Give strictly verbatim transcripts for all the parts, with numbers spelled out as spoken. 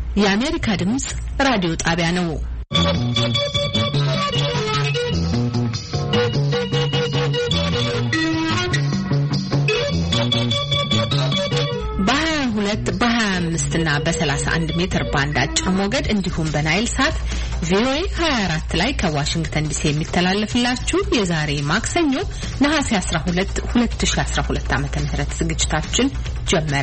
የአሜሪካ ድምጽ ራዲዮ ጣቢያ ነው። በ22 እና በ31 ሜትር ባንድ አጭር ሞገድ እንዲሁም በናይል ሳት ቪኦኤ ሃያ አራት ላይ ከዋሽንግተን ዲሲ የሚተላለፍላችሁ የዛሬ ማክሰኞ ነሐሴ አስራ ሁለት ሁለት ሺህ አስራ ሁለት ዓመተ ምህረት ዝግጅታችን ጀመረ።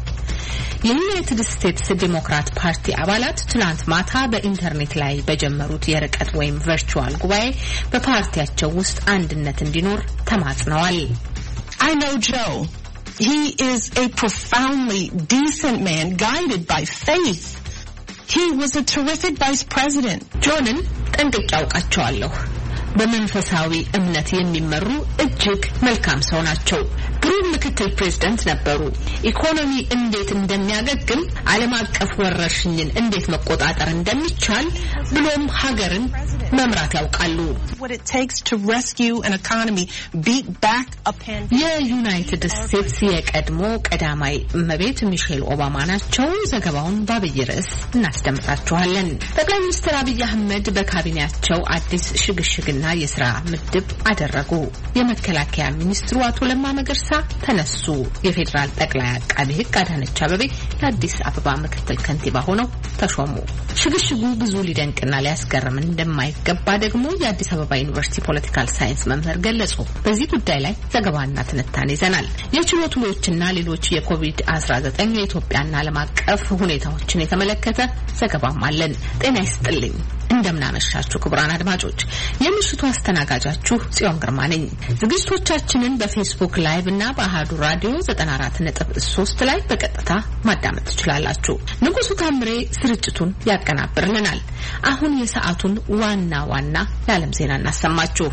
የዩናይትድ ስቴትስ ዲሞክራት ፓርቲ አባላት ትናንት ማታ በኢንተርኔት ላይ በጀመሩት የርቀት ወይም ቨርቹዋል ጉባኤ በፓርቲያቸው ውስጥ አንድነት እንዲኖር ተማጽነዋል። I know Joe. He is a profoundly decent man guided by faith. He was a terrific vice president. ጆንን ጠንቅቄ አውቃቸዋለሁ። በመንፈሳዊ እምነት የሚመሩ እጅግ መልካም ሰው ናቸው። ግሩም ምክትል ፕሬዝዳንት ነበሩ። ኢኮኖሚ እንዴት እንደሚያገግም፣ ዓለም አቀፍ ወረርሽኝን እንዴት መቆጣጠር እንደሚቻል ብሎም ሀገርን መምራት ያውቃሉ። What it takes to rescue an economy, beat back a pandemic. የዩናይትድ ስቴትስ የቀድሞ ቀዳማይ እመቤት ሚሼል ኦባማ ናቸው። ዘገባውን በአብይ ርዕስ እናስደምጣችኋለን። ጠቅላይ ሚኒስትር አብይ አህመድ በካቢኔያቸው አዲስ ሽግሽግና የስራ ምድብ አደረጉ። የመከላከያ ሚኒስትሩ አቶ ለማ መገርሳ ተነሱ። የፌዴራል ጠቅላይ አቃቤ ሕግ አዳነች አቤቤ ለአዲስ አበባ ምክትል ከንቲባ ሆነው ተሾሙ። ሽግሽጉ ብዙ ሊደንቅና ሊያስገርም እንደማይገባ ደግሞ የአዲስ አበባ ዩኒቨርሲቲ ፖለቲካል ሳይንስ መምህር ገለጹ። በዚህ ጉዳይ ላይ ዘገባና ትንታኔ ይዘናል። የችሎት ውሎችና ሌሎች የኮቪድ አስራ ዘጠኝ የኢትዮጵያና ዓለም አቀፍ ሁኔታዎችን የተመለከተ ዘገባም አለን። ጤና ይስጥልኝ። እንደምናመሻችሁ ክቡራን አድማጮች፣ የምሽቱ አስተናጋጃችሁ ጽዮን ግርማ ነኝ። ዝግጅቶቻችንን በፌስቡክ ላይቭ እና በአሃዱ ራዲዮ ዘጠና አራት ነጥብ ሶስት ላይ በቀጥታ ማዳመጥ ትችላላችሁ። ንጉሱ ታምሬ ስርጭቱን ያቀናብርልናል። አሁን የሰዓቱን ዋና ዋና የዓለም ዜና እናሰማችሁ።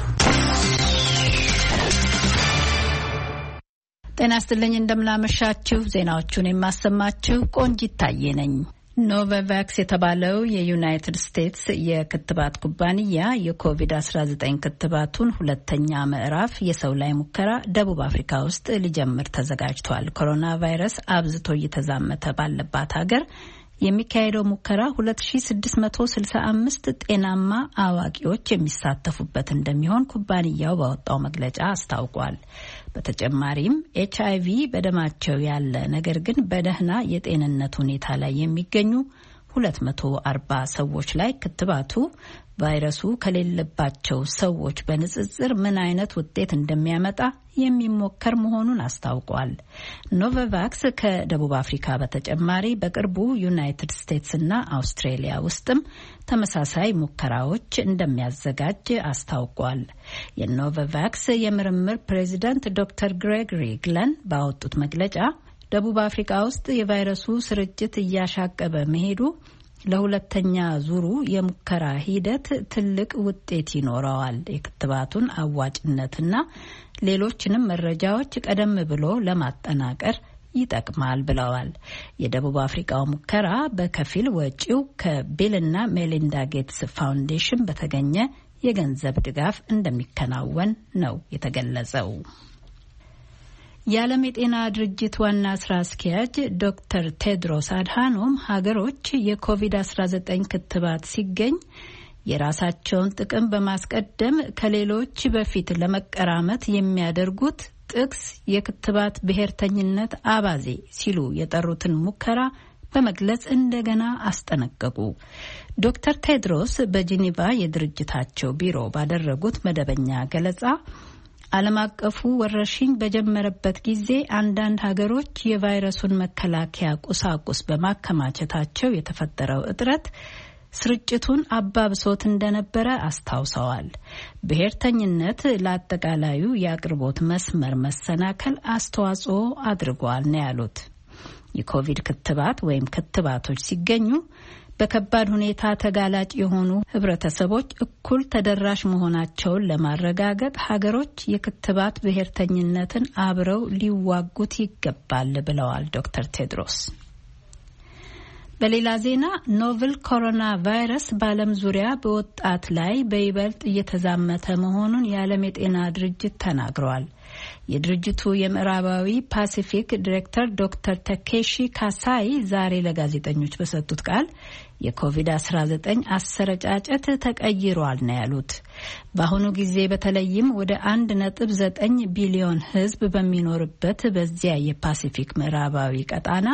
ጤና ይስጥልኝ። እንደምናመሻችሁ። ዜናዎቹን የማሰማችሁ ቆንጂት ታዬ ነኝ። ኖቫቫክስ የተባለው የዩናይትድ ስቴትስ የክትባት ኩባንያ የኮቪድ አስራ ዘጠኝ ክትባቱን ሁለተኛ ምዕራፍ የሰው ላይ ሙከራ ደቡብ አፍሪካ ውስጥ ሊጀምር ተዘጋጅቷል። ኮሮና ቫይረስ አብዝቶ እየተዛመተ ባለባት ሀገር የሚካሄደው ሙከራ ሁለት ሺህ ስድስት መቶ ስልሳ አምስት ጤናማ አዋቂዎች የሚሳተፉበት እንደሚሆን ኩባንያው ባወጣው መግለጫ አስታውቋል። በተጨማሪም ኤች አይ ቪ በደማቸው ያለ ነገር ግን በደህና የጤንነት ሁኔታ ላይ የሚገኙ ሁለት መቶ አርባ ሰዎች ላይ ክትባቱ ቫይረሱ ከሌለባቸው ሰዎች በንጽጽር ምን አይነት ውጤት እንደሚያመጣ የሚሞከር መሆኑን አስታውቋል። ኖቫቫክስ ከደቡብ አፍሪካ በተጨማሪ በቅርቡ ዩናይትድ ስቴትስ እና አውስትሬሊያ ውስጥም ተመሳሳይ ሙከራዎች እንደሚያዘጋጅ አስታውቋል። የኖቫቫክስ የምርምር ፕሬዚዳንት ዶክተር ግሬጎሪ ግለን ባወጡት መግለጫ ደቡብ አፍሪካ ውስጥ የቫይረሱ ስርጭት እያሻቀበ መሄዱ ለሁለተኛ ዙሩ የሙከራ ሂደት ትልቅ ውጤት ይኖረዋል። የክትባቱን አዋጭነትና ሌሎችንም መረጃዎች ቀደም ብሎ ለማጠናቀር ይጠቅማል ብለዋል። የደቡብ አፍሪካው ሙከራ በከፊል ወጪው ከቢልና ሜሊንዳ ጌትስ ፋውንዴሽን በተገኘ የገንዘብ ድጋፍ እንደሚከናወን ነው የተገለጸው። የዓለም የጤና ድርጅት ዋና ስራ አስኪያጅ ዶክተር ቴድሮስ አድሃኖም ሀገሮች የኮቪድ አስራ ዘጠኝ ክትባት ሲገኝ የራሳቸውን ጥቅም በማስቀደም ከሌሎች በፊት ለመቀራመት የሚያደርጉት ጥቅስ የክትባት ብሔርተኝነት አባዜ ሲሉ የጠሩትን ሙከራ በመግለጽ እንደገና አስጠነቀቁ። ዶክተር ቴድሮስ በጄኔቫ የድርጅታቸው ቢሮ ባደረጉት መደበኛ ገለጻ ዓለም አቀፉ ወረርሽኝ በጀመረበት ጊዜ አንዳንድ ሀገሮች የቫይረሱን መከላከያ ቁሳቁስ በማከማቸታቸው የተፈጠረው እጥረት ስርጭቱን አባብሶት እንደነበረ አስታውሰዋል። ብሔርተኝነት ለአጠቃላዩ የአቅርቦት መስመር መሰናከል አስተዋጽኦ አድርጓል ነው ያሉት። የኮቪድ ክትባት ወይም ክትባቶች ሲገኙ በከባድ ሁኔታ ተጋላጭ የሆኑ ህብረተሰቦች እኩል ተደራሽ መሆናቸውን ለማረጋገጥ ሀገሮች የክትባት ብሔርተኝነትን አብረው ሊዋጉት ይገባል ብለዋል ዶክተር ቴድሮስ። በሌላ ዜና ኖቨል ኮሮና ቫይረስ በዓለም ዙሪያ በወጣት ላይ በይበልጥ እየተዛመተ መሆኑን የዓለም የጤና ድርጅት ተናግሯል። የድርጅቱ የምዕራባዊ ፓሲፊክ ዲሬክተር ዶክተር ታኬሺ ካሳይ ዛሬ ለጋዜጠኞች በሰጡት ቃል የኮቪድ አስራ ዘጠኝ አሰረጫጨት ተቀይሯል ነው ያሉት። በአሁኑ ጊዜ በተለይም ወደ አንድ ነጥብ ዘጠኝ ቢሊዮን ሕዝብ በሚኖርበት በዚያ የፓሲፊክ ምዕራባዊ ቀጣና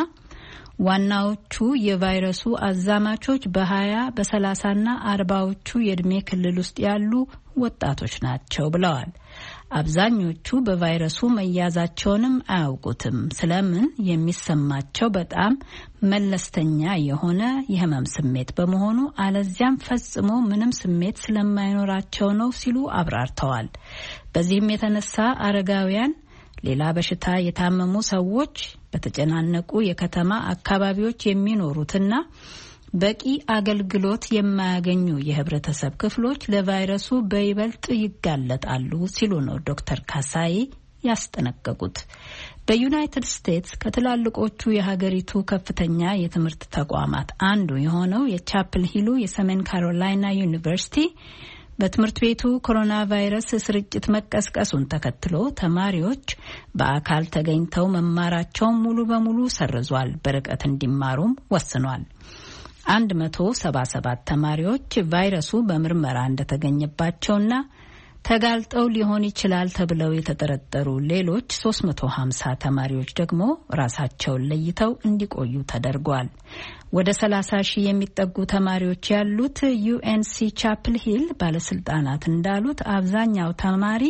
ዋናዎቹ የቫይረሱ አዛማቾች በሀያ በሰላሳና አርባዎቹ የእድሜ ክልል ውስጥ ያሉ ወጣቶች ናቸው ብለዋል። አብዛኞቹ በቫይረሱ መያዛቸውንም አያውቁትም። ስለምን የሚሰማቸው በጣም መለስተኛ የሆነ የህመም ስሜት በመሆኑ አለዚያም ፈጽሞ ምንም ስሜት ስለማይኖራቸው ነው ሲሉ አብራርተዋል። በዚህም የተነሳ አረጋውያን፣ ሌላ በሽታ የታመሙ ሰዎች፣ በተጨናነቁ የከተማ አካባቢዎች የሚኖሩትና በቂ አገልግሎት የማያገኙ የህብረተሰብ ክፍሎች ለቫይረሱ በይበልጥ ይጋለጣሉ ሲሉ ነው ዶክተር ካሳይ ያስጠነቀቁት። በዩናይትድ ስቴትስ ከትላልቆቹ የሀገሪቱ ከፍተኛ የትምህርት ተቋማት አንዱ የሆነው የቻፕል ሂሉ የሰሜን ካሮላይና ዩኒቨርሲቲ በትምህርት ቤቱ ኮሮና ቫይረስ ስርጭት መቀስቀሱን ተከትሎ ተማሪዎች በአካል ተገኝተው መማራቸውን ሙሉ በሙሉ ሰርዟል። በርቀት እንዲማሩም ወስኗል። አንድ መቶ ሰባ ሰባት ተማሪዎች ቫይረሱ በምርመራ እንደተገኘባቸውና ተጋልጠው ሊሆን ይችላል ተብለው የተጠረጠሩ ሌሎች ሶስት መቶ ሀምሳ ተማሪዎች ደግሞ ራሳቸውን ለይተው እንዲቆዩ ተደርጓል። ወደ ሰላሳ ሺህ የሚጠጉ ተማሪዎች ያሉት ዩኤንሲ ቻፕል ሂል ባለስልጣናት እንዳሉት አብዛኛው ተማሪ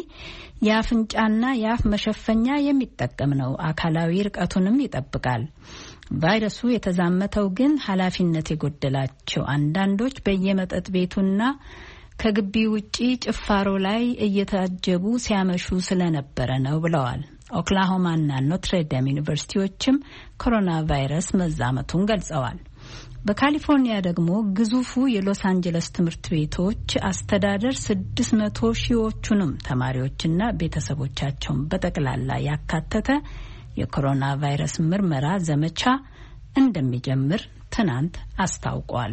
የአፍንጫና የአፍ መሸፈኛ የሚጠቀም ነው። አካላዊ ርቀቱንም ይጠብቃል። ቫይረሱ የተዛመተው ግን ኃላፊነት የጎደላቸው አንዳንዶች በየመጠጥ ቤቱና ከግቢ ውጪ ጭፋሮ ላይ እየታጀቡ ሲያመሹ ስለነበረ ነው ብለዋል። ኦክላሆማና ኖትሬዳም ዩኒቨርሲቲዎችም ኮሮና ቫይረስ መዛመቱን ገልጸዋል። በካሊፎርኒያ ደግሞ ግዙፉ የሎስ አንጀለስ ትምህርት ቤቶች አስተዳደር ስድስት መቶ ሺዎቹንም ተማሪዎችና ቤተሰቦቻቸውን በጠቅላላ ያካተተ የኮሮና ቫይረስ ምርመራ ዘመቻ እንደሚጀምር ትናንት አስታውቋል።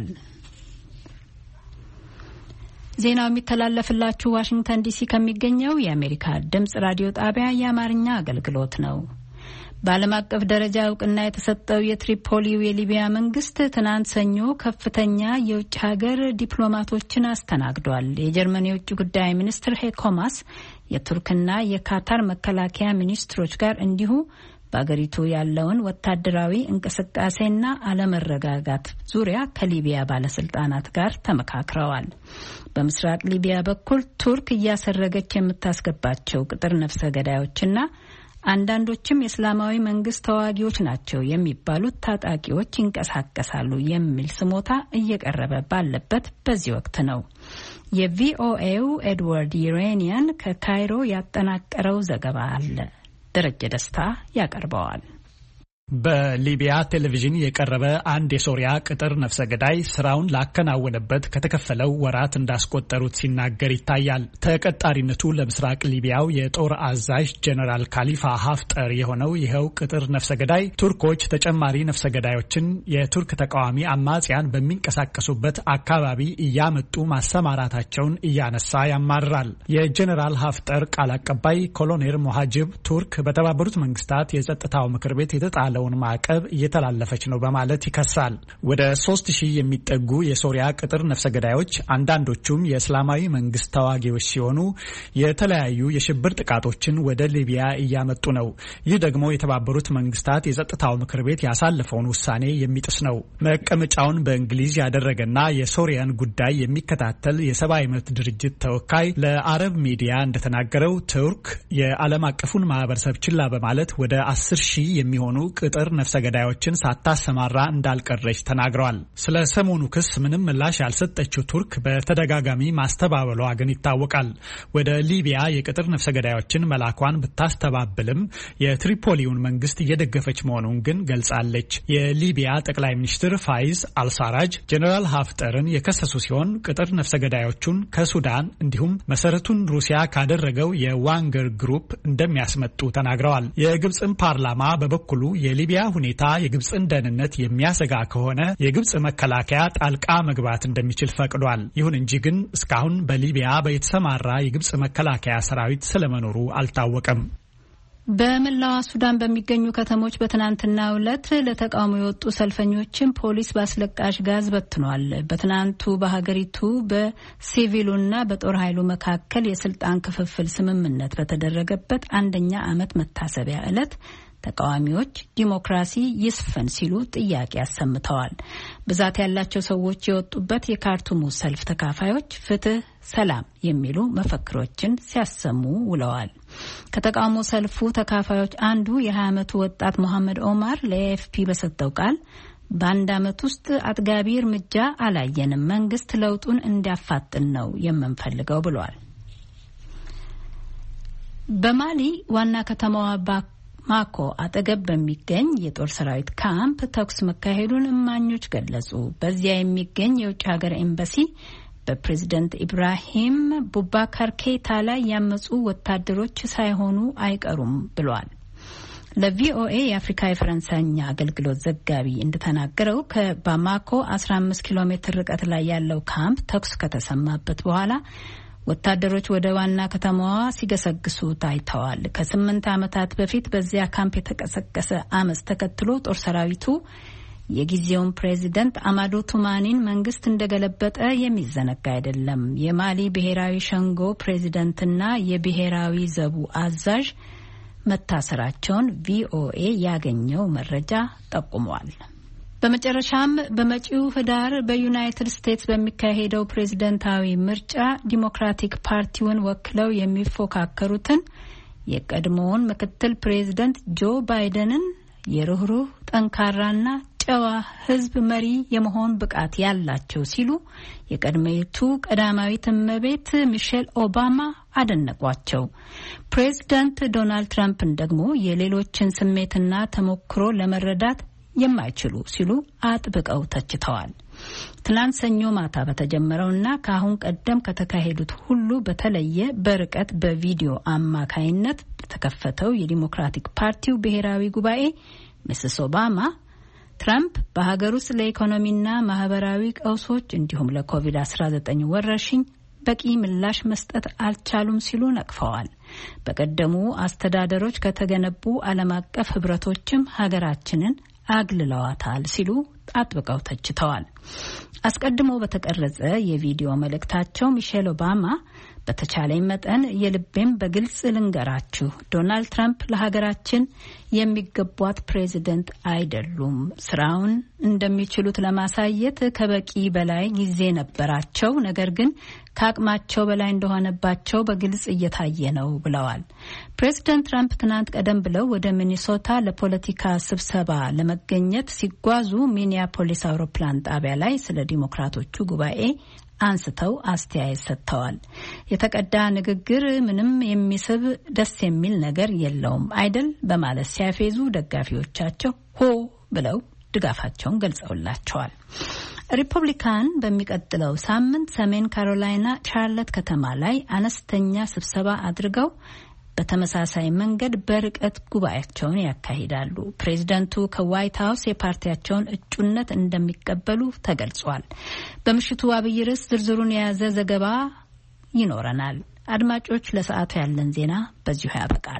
ዜናው የሚተላለፍላችሁ ዋሽንግተን ዲሲ ከሚገኘው የአሜሪካ ድምጽ ራዲዮ ጣቢያ የአማርኛ አገልግሎት ነው። በዓለም አቀፍ ደረጃ እውቅና የተሰጠው የትሪፖሊው የሊቢያ መንግስት ትናንት ሰኞ ከፍተኛ የውጭ ሀገር ዲፕሎማቶችን አስተናግዷል። የጀርመን የውጭ ጉዳይ ሚኒስትር ሄኮ ማስ የቱርክና የካታር መከላከያ ሚኒስትሮች ጋር እንዲሁ በአገሪቱ ያለውን ወታደራዊ እንቅስቃሴና አለመረጋጋት ዙሪያ ከሊቢያ ባለስልጣናት ጋር ተመካክረዋል። በምስራቅ ሊቢያ በኩል ቱርክ እያሰረገች የምታስገባቸው ቅጥር ነፍሰ ገዳዮችና አንዳንዶችም የእስላማዊ መንግስት ተዋጊዎች ናቸው የሚባሉት ታጣቂዎች ይንቀሳቀሳሉ የሚል ስሞታ እየቀረበ ባለበት በዚህ ወቅት ነው። የቪኦኤው ኤድዋርድ ዩሬኒያን ከካይሮ ያጠናቀረው ዘገባ አለ። ደረጀ ደስታ ያቀርበዋል። በሊቢያ ቴሌቪዥን የቀረበ አንድ የሶሪያ ቅጥር ነፍሰ ገዳይ ስራውን ላከናወነበት ከተከፈለው ወራት እንዳስቆጠሩት ሲናገር ይታያል። ተቀጣሪነቱ ለምስራቅ ሊቢያው የጦር አዛዥ ጀነራል ካሊፋ ሀፍጠር የሆነው ይኸው ቅጥር ነፍሰ ገዳይ ቱርኮች ተጨማሪ ነፍሰ ገዳዮችን የቱርክ ተቃዋሚ አማጽያን በሚንቀሳቀሱበት አካባቢ እያመጡ ማሰማራታቸውን እያነሳ ያማራል። የጀነራል ሀፍጠር ቃል አቀባይ ኮሎኔል ሞሃጅብ ቱርክ በተባበሩት መንግስታት የጸጥታው ምክር ቤት የተጣለ ውን ማዕቀብ እየተላለፈች ነው በማለት ይከሳል። ወደ ሶስት ሺህ የሚጠጉ የሶሪያ ቅጥር ነፍሰ ገዳዮች አንዳንዶቹም የእስላማዊ መንግስት ተዋጊዎች ሲሆኑ የተለያዩ የሽብር ጥቃቶችን ወደ ሊቢያ እያመጡ ነው። ይህ ደግሞ የተባበሩት መንግስታት የጸጥታው ምክር ቤት ያሳለፈውን ውሳኔ የሚጥስ ነው። መቀመጫውን በእንግሊዝ ያደረገና የሶሪያን ጉዳይ የሚከታተል የሰብአዊ መብት ድርጅት ተወካይ ለአረብ ሚዲያ እንደተናገረው ቱርክ የዓለም አቀፉን ማህበረሰብ ችላ በማለት ወደ አስር ሺህ የሚሆኑ ቅጥር ነፍሰ ገዳዮችን ሳታሰማራ እንዳልቀረች ተናግረዋል። ስለ ሰሞኑ ክስ ምንም ምላሽ ያልሰጠችው ቱርክ በተደጋጋሚ ማስተባበሏ ግን ይታወቃል። ወደ ሊቢያ የቅጥር ነፍሰ ገዳዮችን መላኳን ብታስተባብልም የትሪፖሊውን መንግስት እየደገፈች መሆኑን ግን ገልጻለች። የሊቢያ ጠቅላይ ሚኒስትር ፋይዝ አልሳራጅ ጀነራል ሀፍጠርን የከሰሱ ሲሆን ቅጥር ነፍሰ ገዳዮቹን ከሱዳን እንዲሁም መሰረቱን ሩሲያ ካደረገው የዋንገር ግሩፕ እንደሚያስመጡ ተናግረዋል። የግብፅን ፓርላማ በበኩሉ የሊቢያ ሁኔታ የግብፅን ደህንነት የሚያሰጋ ከሆነ የግብፅ መከላከያ ጣልቃ መግባት እንደሚችል ፈቅዷል። ይሁን እንጂ ግን እስካሁን በሊቢያ በተሰማራ የግብፅ መከላከያ ሰራዊት ስለመኖሩ አልታወቀም። በመላው ሱዳን በሚገኙ ከተሞች በትናንትናው ዕለት ለተቃውሞ የወጡ ሰልፈኞችን ፖሊስ ባስለቃሽ ጋዝ በትኗል። በትናንቱ በሀገሪቱ በሲቪሉና በጦር ኃይሉ መካከል የስልጣን ክፍፍል ስምምነት በተደረገበት አንደኛ ዓመት መታሰቢያ ዕለት ተቃዋሚዎች ዲሞክራሲ ይስፈን ሲሉ ጥያቄ አሰምተዋል። ብዛት ያላቸው ሰዎች የወጡበት የካርቱሙ ሰልፍ ተካፋዮች ፍትህ፣ ሰላም የሚሉ መፈክሮችን ሲያሰሙ ውለዋል። ከተቃውሞ ሰልፉ ተካፋዮች አንዱ የ20 ዓመቱ ወጣት መሐመድ ኦማር ለኤኤፍፒ በሰጠው ቃል በአንድ ዓመት ውስጥ አጥጋቢ እርምጃ አላየንም፣ መንግስት ለውጡን እንዲያፋጥን ነው የምንፈልገው ብሏል። በማሊ ዋና ከተማዋ ማኮ አጠገብ በሚገኝ የጦር ሰራዊት ካምፕ ተኩስ መካሄዱን እማኞች ገለጹ። በዚያ የሚገኝ የውጭ ሀገር ኤምባሲ በፕሬዝዳንት ኢብራሂም ቡባካር ኬይታ ላይ ያመጹ ወታደሮች ሳይሆኑ አይቀሩም ብሏል። ለቪኦኤ የአፍሪካ የፈረንሳይኛ አገልግሎት ዘጋቢ እንደተናገረው ከባማኮ አስራ አምስት ኪሎ ሜትር ርቀት ላይ ያለው ካምፕ ተኩስ ከተሰማበት በኋላ ወታደሮች ወደ ዋና ከተማዋ ሲገሰግሱ ታይተዋል። ከስምንት ዓመታት በፊት በዚያ ካምፕ የተቀሰቀሰ አመጽ ተከትሎ ጦር ሰራዊቱ የጊዜውን ፕሬዚደንት አማዶ ቱማኒን መንግስት እንደገለበጠ የሚዘነጋ አይደለም። የማሊ ብሔራዊ ሸንጎ ፕሬዚደንትና የብሔራዊ ዘቡ አዛዥ መታሰራቸውን ቪኦኤ ያገኘው መረጃ ጠቁሟል። በመጨረሻም በመጪው ህዳር በዩናይትድ ስቴትስ በሚካሄደው ፕሬዝደንታዊ ምርጫ ዲሞክራቲክ ፓርቲውን ወክለው የሚፎካከሩትን የቀድሞውን ምክትል ፕሬዝደንት ጆ ባይደንን የሩህሩህ ጠንካራና ጨዋ ህዝብ መሪ የመሆን ብቃት ያላቸው ሲሉ የቀድሞይቱ ቀዳማዊት እመቤት ሚሼል ኦባማ አደነቋቸው። ፕሬዝደንት ዶናልድ ትራምፕን ደግሞ የሌሎችን ስሜትና ተሞክሮ ለመረዳት የማይችሉ ሲሉ አጥብቀው ተችተዋል። ትናንት ሰኞ ማታ በተጀመረውና ከአሁን ቀደም ከተካሄዱት ሁሉ በተለየ በርቀት በቪዲዮ አማካይነት የተከፈተው የዲሞክራቲክ ፓርቲው ብሔራዊ ጉባኤ ሚስስ ኦባማ ትራምፕ በሀገር ውስጥ ለኢኮኖሚና ማህበራዊ ቀውሶች እንዲሁም ለኮቪድ አስራ ዘጠኝ ወረርሽኝ በቂ ምላሽ መስጠት አልቻሉም ሲሉ ነቅፈዋል። በቀደሙ አስተዳደሮች ከተገነቡ ዓለም አቀፍ ህብረቶችም ሀገራችንን አግልለዋታል ሲሉ አጥብቀው ተችተዋል። አስቀድሞ በተቀረጸ የቪዲዮ መልእክታቸው ሚሼል ኦባማ በተቻለኝ መጠን የልቤም በግልጽ ልንገራችሁ፣ ዶናልድ ትራምፕ ለሀገራችን የሚገቧት ፕሬዚደንት አይደሉም። ስራውን እንደሚችሉት ለማሳየት ከበቂ በላይ ጊዜ ነበራቸው፣ ነገር ግን ከአቅማቸው በላይ እንደሆነባቸው በግልጽ እየታየ ነው ብለዋል። ፕሬዚደንት ትራምፕ ትናንት ቀደም ብለው ወደ ሚኒሶታ ለፖለቲካ ስብሰባ ለመገኘት ሲጓዙ ሚኒያፖሊስ አውሮፕላን ጣቢያ ላይ ስለ ዲሞክራቶቹ ጉባኤ አንስተው አስተያየት ሰጥተዋል። የተቀዳ ንግግር ምንም የሚስብ ደስ የሚል ነገር የለውም አይደል በማለት ሲያፌዙ ደጋፊዎቻቸው ሆ ብለው ድጋፋቸውን ገልጸውላቸዋል። ሪፐብሊካን በሚቀጥለው ሳምንት ሰሜን ካሮላይና ቻርለት ከተማ ላይ አነስተኛ ስብሰባ አድርገው በተመሳሳይ መንገድ በርቀት ጉባኤያቸውን ያካሂዳሉ። ፕሬዝደንቱ ከዋይት ሀውስ የፓርቲያቸውን እጩነት እንደሚቀበሉ ተገልጿል። በምሽቱ አብይ ርዕስ ዝርዝሩን የያዘ ዘገባ ይኖረናል። አድማጮች፣ ለሰዓቱ ያለን ዜና በዚሁ ያበቃል።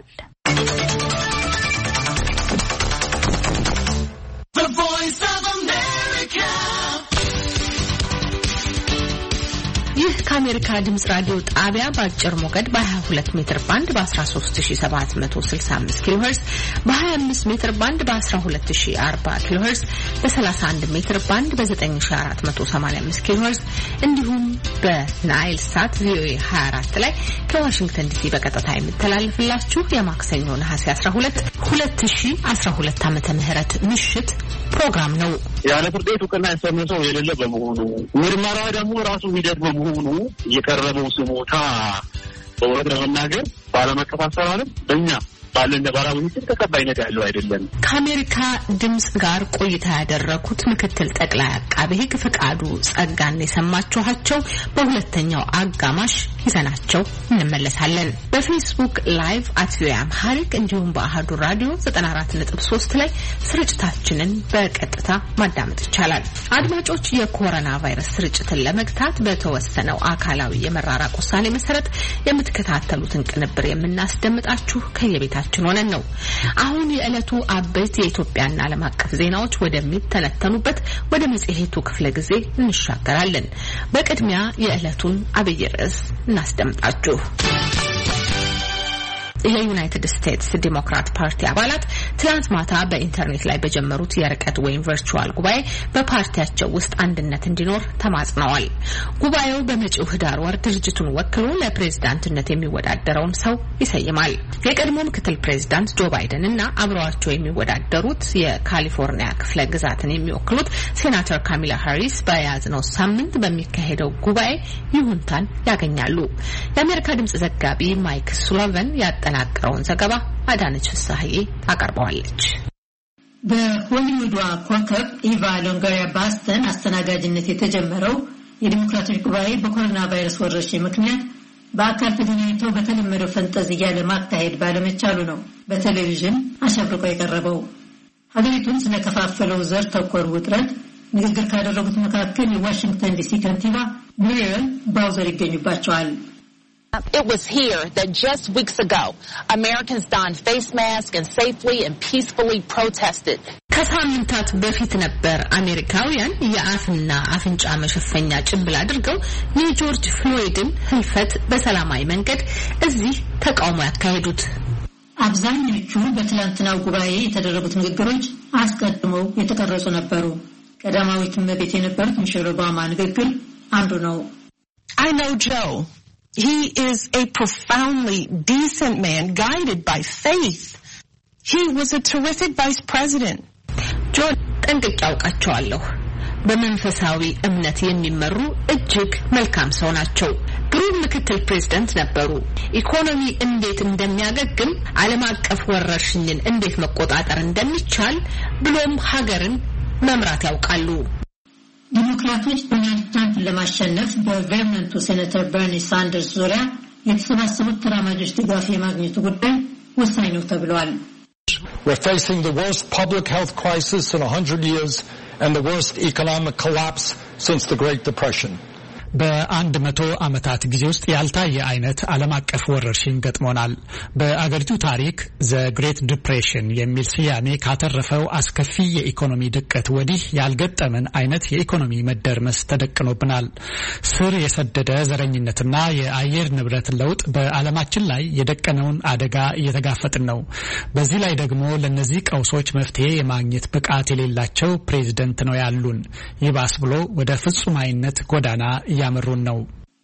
ይህ ከአሜሪካ ድምጽ ራዲዮ ጣቢያ በአጭር ሞገድ በ22 ሜትር ባንድ በ13765 ኪሎ ሄርዝ በ25 ሜትር ባንድ በ12040 ኪሎ ሄርዝ በ31 ሜትር ባንድ በ9485 ኪሎ ሄርዝ እንዲሁም በናይል ሳት ቪኦኤ ሃያ አራት ላይ ከዋሽንግተን ዲሲ በቀጥታ የሚተላለፍላችሁ የማክሰኞ ነሐሴ አስራ ሁለት ሁለት ሺህ አስራ ሁለት ዓመተ ምህረት ምሽት ፕሮግራም ነው። ያለ ፍርድ ቤት እውቅና ያሰመሰው የሌለ በመሆኑ ምርመራ ደግሞ ራሱ ሂደት በመሆኑ የቀረበው ስሞታ በወረድ ለመናገር ባለመቀፍ አሰራርም በእኛ ባለን ነባራዊ ሁኔታ ተቀባይነት ያለው አይደለም። ከአሜሪካ ድምጽ ጋር ቆይታ ያደረኩት ምክትል ጠቅላይ አቃቤ ሕግ ፈቃዱ ጸጋን የሰማችኋቸው በሁለተኛው አጋማሽ ይዘናቸው እንመለሳለን። በፌስቡክ ላይቭ አት ቪኦኤ አምሃሪክ እንዲሁም በአሃዱ ራዲዮ ዘጠና አራት ነጥብ ሶስት ላይ ስርጭታችንን በቀጥታ ማዳመጥ ይቻላል። አድማጮች፣ የኮሮና ቫይረስ ስርጭትን ለመግታት በተወሰነው አካላዊ የመራራቅ ውሳኔ መሰረት የምትከታተሉትን ቅንብር የምናስደምጣችሁ ከየቤታችሁ ከጎናችን ሆነን ነው። አሁን የዕለቱ አበይት የኢትዮጵያና ዓለም አቀፍ ዜናዎች ወደሚተነተኑበት ወደ መጽሔቱ ክፍለ ጊዜ እንሻገራለን። በቅድሚያ የዕለቱን አብይ ርዕስ እናስደምጣችሁ። የዩናይትድ ስቴትስ ዲሞክራት ፓርቲ አባላት ትላንት ማታ በኢንተርኔት ላይ በጀመሩት የርቀት ወይም ቨርቹዋል ጉባኤ በፓርቲያቸው ውስጥ አንድነት እንዲኖር ተማጽነዋል። ጉባኤው በመጪው ህዳር ወር ድርጅቱን ወክሎ ለፕሬዝዳንትነት የሚወዳደረውን ሰው ይሰይማል። የቀድሞ ምክትል ፕሬዝዳንት ጆ ባይደን እና አብረዋቸው የሚወዳደሩት የካሊፎርኒያ ክፍለ ግዛትን የሚወክሉት ሴናተር ካሚላ ሃሪስ በያዝነው ሳምንት በሚካሄደው ጉባኤ ይሁንታን ያገኛሉ። የአሜሪካ ድምጽ ዘጋቢ ማይክ ሱላቨን ያጠናቀረውን ዘገባ አዳነች ፍሳሐዬ አቀርበዋለች። በሆሊውዷ ኮከብ ኢቫ ሎንጎሪያ ባስተን አስተናጋጅነት የተጀመረው የዲሞክራቶች ጉባኤ በኮሮና ቫይረስ ወረርሽኝ ምክንያት በአካል ተገናኝተው በተለመደው ፈንጠዝያ ለማካሄድ ባለመቻሉ ነው በቴሌቪዥን አሸብርቆ የቀረበው። ሀገሪቱን ስለከፋፈለው ዘር ተኮር ውጥረት ንግግር ካደረጉት መካከል የዋሽንግተን ዲሲ ከንቲባ ሙሪየል ባውዘር ይገኙባቸዋል። It was here that just weeks ago, Americans donned face masks and safely and peacefully protested. ከሳምንታት በፊት ነበር አሜሪካውያን የአፍና አፍንጫ መሸፈኛ ጭንብል አድርገው የጆርጅ ፍሎይድን ህልፈት በሰላማዊ መንገድ እዚህ ተቃውሞ ያካሄዱት። አብዛኞቹ በትላንትናው ጉባኤ የተደረጉት ንግግሮች አስቀድመው የተቀረጹ ነበሩ። ቀዳማዊት እመቤት የነበሩት ሚሼል ኦባማ ንግግር አንዱ ነው። I know Joe. He is a profoundly decent man guided by faith. He was a terrific vice president. ጆን ጠንቅቄ አውቃቸዋለሁ። በመንፈሳዊ እምነት የሚመሩ እጅግ መልካም ሰው ናቸው። ግሩም ምክትል ፕሬዝዳንት ነበሩ። ኢኮኖሚ እንዴት እንደሚያገግም፣ ዓለም አቀፍ ወረርሽኝን እንዴት መቆጣጠር እንደሚቻል ብሎም ሀገርን መምራት ያውቃሉ። ዲሞክራቶች ዶናልድ ትራምፕን ለማሸነፍ በቨርመንቱ ሴኔተር በርኒ ሳንደርስ ዙሪያ የተሰባሰቡት ተራማጆች ድጋፍ የማግኘቱ ጉዳይ ወሳኝ ነው ተብሏል። We're facing the worst public health crisis in one hundred years and the worst economic collapse since the Great Depression. በአንድ መቶ ዓመታት ጊዜ ውስጥ ያልታየ አይነት ዓለም አቀፍ ወረርሽኝ ገጥሞናል። በአገሪቱ ታሪክ ዘ ግሬት ዲፕሬሽን የሚል ስያሜ ካተረፈው አስከፊ የኢኮኖሚ ድቀት ወዲህ ያልገጠመን አይነት የኢኮኖሚ መደርመስ ተደቅኖብናል። ስር የሰደደ ዘረኝነትና የአየር ንብረት ለውጥ በዓለማችን ላይ የደቀነውን አደጋ እየተጋፈጥን ነው። በዚህ ላይ ደግሞ ለነዚህ ቀውሶች መፍትሄ የማግኘት ብቃት የሌላቸው ፕሬዝዳንት ነው ያሉን። ይባስ ብሎ ወደ ፍጹማዊነት ጎዳና ያመሩን ነው።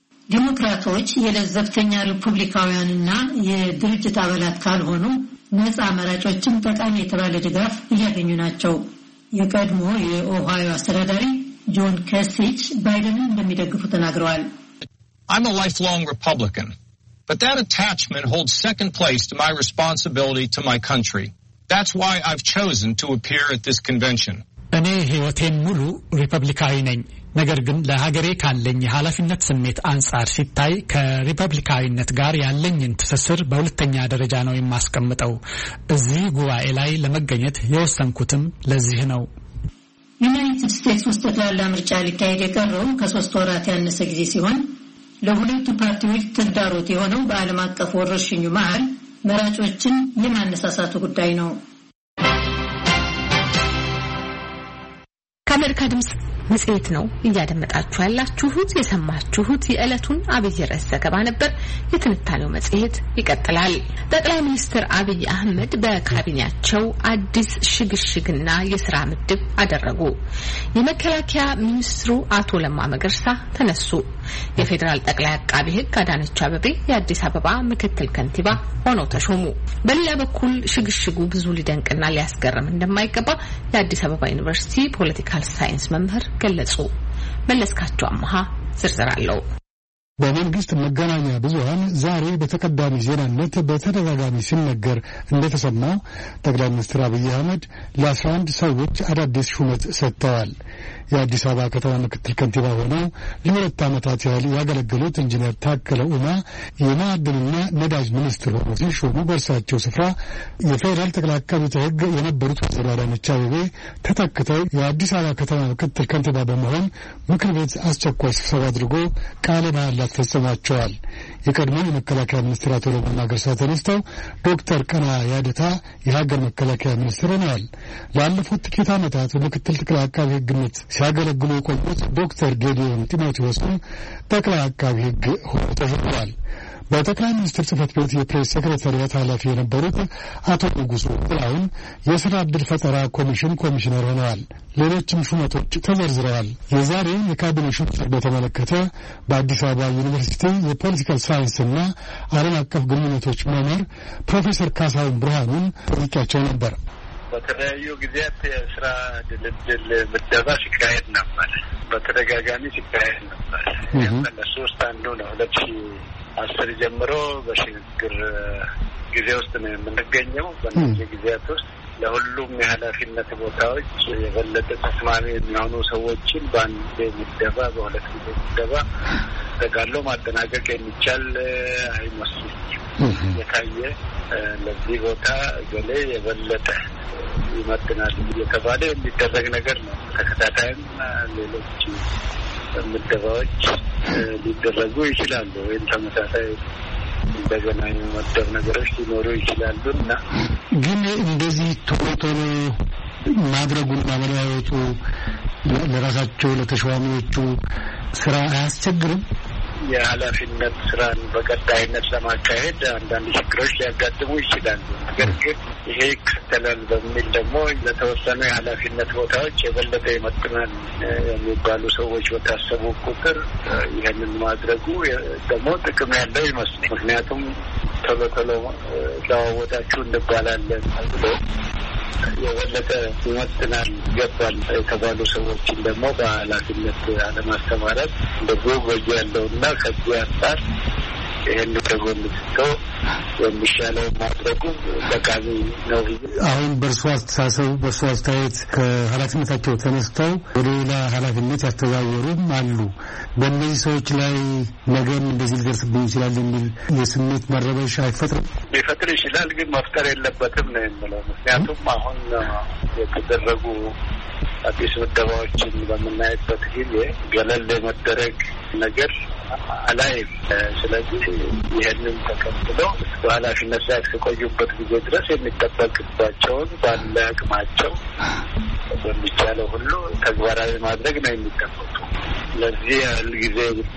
ዲሞክራቶች የለዘብተኛ ሪፑብሊካውያንና የድርጅት አባላት ካልሆኑ ነፃ መራጮችም ጠቃሚ የተባለ ድጋፍ እያገኙ ናቸው። የቀድሞ የኦሃዮ አስተዳዳሪ ጆን ከሲች ባይደንን እንደሚደግፉ ተናግረዋል። I'm a lifelong Republican, but that attachment holds second place to my responsibility to my country. That's why I've chosen to appear at this convention. እኔ ህይወቴን ሙሉ ሪፐብሊካዊ ነኝ። ነገር ግን ለሀገሬ ካለኝ የኃላፊነት ስሜት አንጻር ሲታይ ከሪፐብሊካዊነት ጋር ያለኝን ትስስር በሁለተኛ ደረጃ ነው የማስቀምጠው። እዚህ ጉባኤ ላይ ለመገኘት የወሰንኩትም ለዚህ ነው። ዩናይትድ ስቴትስ ውስጥ ጠቅላላ ምርጫ ሊካሄድ የቀረው ከሶስት ወራት ያነሰ ጊዜ ሲሆን ለሁለቱ ፓርቲዎች ተግዳሮት የሆነው በዓለም አቀፍ ወረርሽኙ መሃል መራጮችን የማነሳሳቱ ጉዳይ ነው። ከአሜሪካ ድምጽ መጽሔት ነው እያደመጣችሁ ያላችሁት። የሰማችሁት የዕለቱን አብይ ርዕስ ዘገባ ነበር። የትንታኔው መጽሔት ይቀጥላል። ጠቅላይ ሚኒስትር አብይ አህመድ በካቢኔያቸው አዲስ ሽግሽግና የስራ ምድብ አደረጉ። የመከላከያ ሚኒስትሩ አቶ ለማ መገርሳ ተነሱ። የፌዴራል ጠቅላይ አቃቢ ሕግ አዳነች አቤቤ የአዲስ አበባ ምክትል ከንቲባ ሆነው ተሾሙ። በሌላ በኩል ሽግሽጉ ብዙ ሊደንቅና ሊያስገርም እንደማይገባ የአዲስ አበባ ዩኒቨርሲቲ ፖለቲካል ሳይንስ መምህር ገለጹ። መለስካቸው አማሃ ዝርዝር አለው። በመንግስት መገናኛ ብዙሃን ዛሬ በተቀዳሚ ዜናነት በተደጋጋሚ ሲነገር እንደተሰማው ጠቅላይ ሚኒስትር አብይ አህመድ ለአስራ አንድ ሰዎች አዳዲስ ሹመት ሰጥተዋል። የአዲስ አበባ ከተማ ምክትል ከንቲባ ሆነው ለሁለት ዓመታት ያህል ያገለገሉት ኢንጂነር ታከለ ኡማ የማዕድንና ነዳጅ ሚኒስትር ሆነው ሲሾሙ በእርሳቸው ስፍራ የፌዴራል ጠቅላይ አቃቤ ሕግ የነበሩት ወይዘሮ አዳነች አቤቤ ተተክተው የአዲስ አበባ ከተማ ምክትል ከንቲባ በመሆን ምክር ቤት አስቸኳይ ስብሰባ አድርጎ ቃለ መሃላ በማሟላት ፈጽሟቸዋል። የቀድሞ የመከላከያ ሚኒስትር አቶ ለማ መገርሳ ተነስተው ዶክተር ቀና ያደታ የሀገር መከላከያ ሚኒስትር ሆነዋል። ላለፉት ጥቂት ዓመታት በምክትል ጠቅላይ አቃቢ ሕግነት ሲያገለግሉ የቆዩት ዶክተር ጌዲዮን ጢሞቴዎስም ጠቅላይ አቃቢ ሕግ ሆነው ተሾመዋል። በጠቅላይ ሚኒስትር ጽሕፈት ቤት የፕሬስ ሴክሬታሪያት ኃላፊ የነበሩት አቶ ንጉሱ ጥላሁን የሥራ ዕድል ፈጠራ ኮሚሽን ኮሚሽነር ሆነዋል። ሌሎችም ሹመቶች ተዘርዝረዋል። የዛሬውን የካቢኔ ሹመት በተመለከተ በአዲስ አበባ ዩኒቨርሲቲ የፖለቲካል ሳይንስና ዓለም አቀፍ ግንኙነቶች መምህር ፕሮፌሰር ካሳሁን ብርሃኑን ጠይቄያቸው ነበር። በተለያዩ ጊዜያት የስራ ድልድል ምደባ ሲካሄድ ነበር። በተደጋጋሚ ሲካሄድ ነበር። ከእነሱ ውስጥ አንዱ ነው። ሁለት ሺህ አስር ጀምሮ በሽግግር ጊዜ ውስጥ ነው የምንገኘው። በእነዚህ ጊዜያት ውስጥ ለሁሉም የኃላፊነት ቦታዎች የበለጠ ተስማሚ የሚሆኑ ሰዎችን በአንድ ምደባ፣ በሁለት ጊዜ ምደባ ተጋሎ ማጠናቀቅ የሚቻል አይመስልም። የታየ ለዚህ ቦታ ገሌ የበለጠ ይመጥናል እየተባለ የሚደረግ ነገር ነው። ተከታታይም ሌሎች ምደባዎች ሊደረጉ ይችላሉ፣ ወይም ተመሳሳይ እንደገና የመደብ ነገሮች ሊኖሩ ይችላሉ እና ግን እንደዚህ ቶሎ ቶሎ ማድረጉና መለዋወጡ ለራሳቸው ለተሿሚዎቹ ስራ አያስቸግርም? የኃላፊነት ስራን በቀጣይነት ለማካሄድ አንዳንድ ችግሮች ሊያጋጥሙ ይችላሉ። ነገር ግን ይሄ ይከተላል በሚል ደግሞ ለተወሰኑ የኃላፊነት ቦታዎች የበለጠ ይመጥናል የሚባሉ ሰዎች በታሰቡ ቁጥር ይህንን ማድረጉ ደግሞ ጥቅም ያለው ይመስላል። ምክንያቱም ቶሎ ቶሎ ለዋወጣችሁ እንባላለን ብሎ የበለጠ ይመጥናል ይገባል የተባሉ ሰዎችን ደግሞ በኃላፊነት አለማስተማራት እንደጎ ጎጆ ያለውና ከዚህ አንጻር ይህን ከጎን ስተው የሚሻለው ማድረጉ ጠቃሚ ነው። አሁን በእርሱ አስተሳሰብ በእርሱ አስተያየት ከኃላፊነታቸው ተነስተው ወደ ሌላ ኃላፊነት ያስተዛወሩም አሉ። በእነዚህ ሰዎች ላይ ነገም እንደዚህ ሊደርስብኝ ይችላል የሚል የስሜት መረበሽ አይፈጥርም? ሊፈጥር ይችላል፣ ግን መፍጠር የለበትም ነው የምለው። ምክንያቱም አሁን የተደረጉ አዲስ ምደባዎችን በምናይበት ጊዜ ገለል የመደረግ ነገር አላይም። ስለዚህ ይህንን ተቀብለው በኃላፊነት ላይ እስከቆዩበት ጊዜ ድረስ የሚጠበቅባቸውን ባለ አቅማቸው በሚቻለው ሁሉ ተግባራዊ ማድረግ ነው የሚጠበቁ። ለዚህ ያህል ጊዜ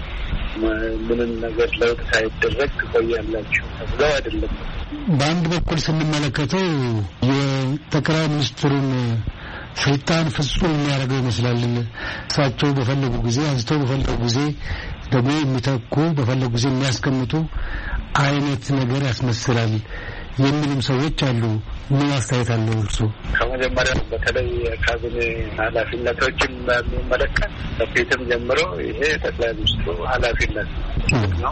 ምንም ነገር ለውጥ ሳይደረግ ትቆያላችሁ ተብለው አይደለም። በአንድ በኩል ስንመለከተው የጠቅላይ ሚኒስትሩን ስልጣን ፍጹም የሚያደርገው ይመስላል። እሳቸው በፈለጉ ጊዜ አንስተው በፈለጉ ጊዜ ደግሞ የሚተኩ በፈለጉ ጊዜ የሚያስቀምጡ አይነት ነገር ያስመስላል የሚሉም ሰዎች አሉ። ምን አስተያየት አለው እርሱ? ከመጀመሪያው በተለይ ካቢኔ ኃላፊነቶችን በሚመለከት በፊትም ጀምሮ ይሄ ጠቅላይ ሚኒስትሩ ኃላፊነት ነው።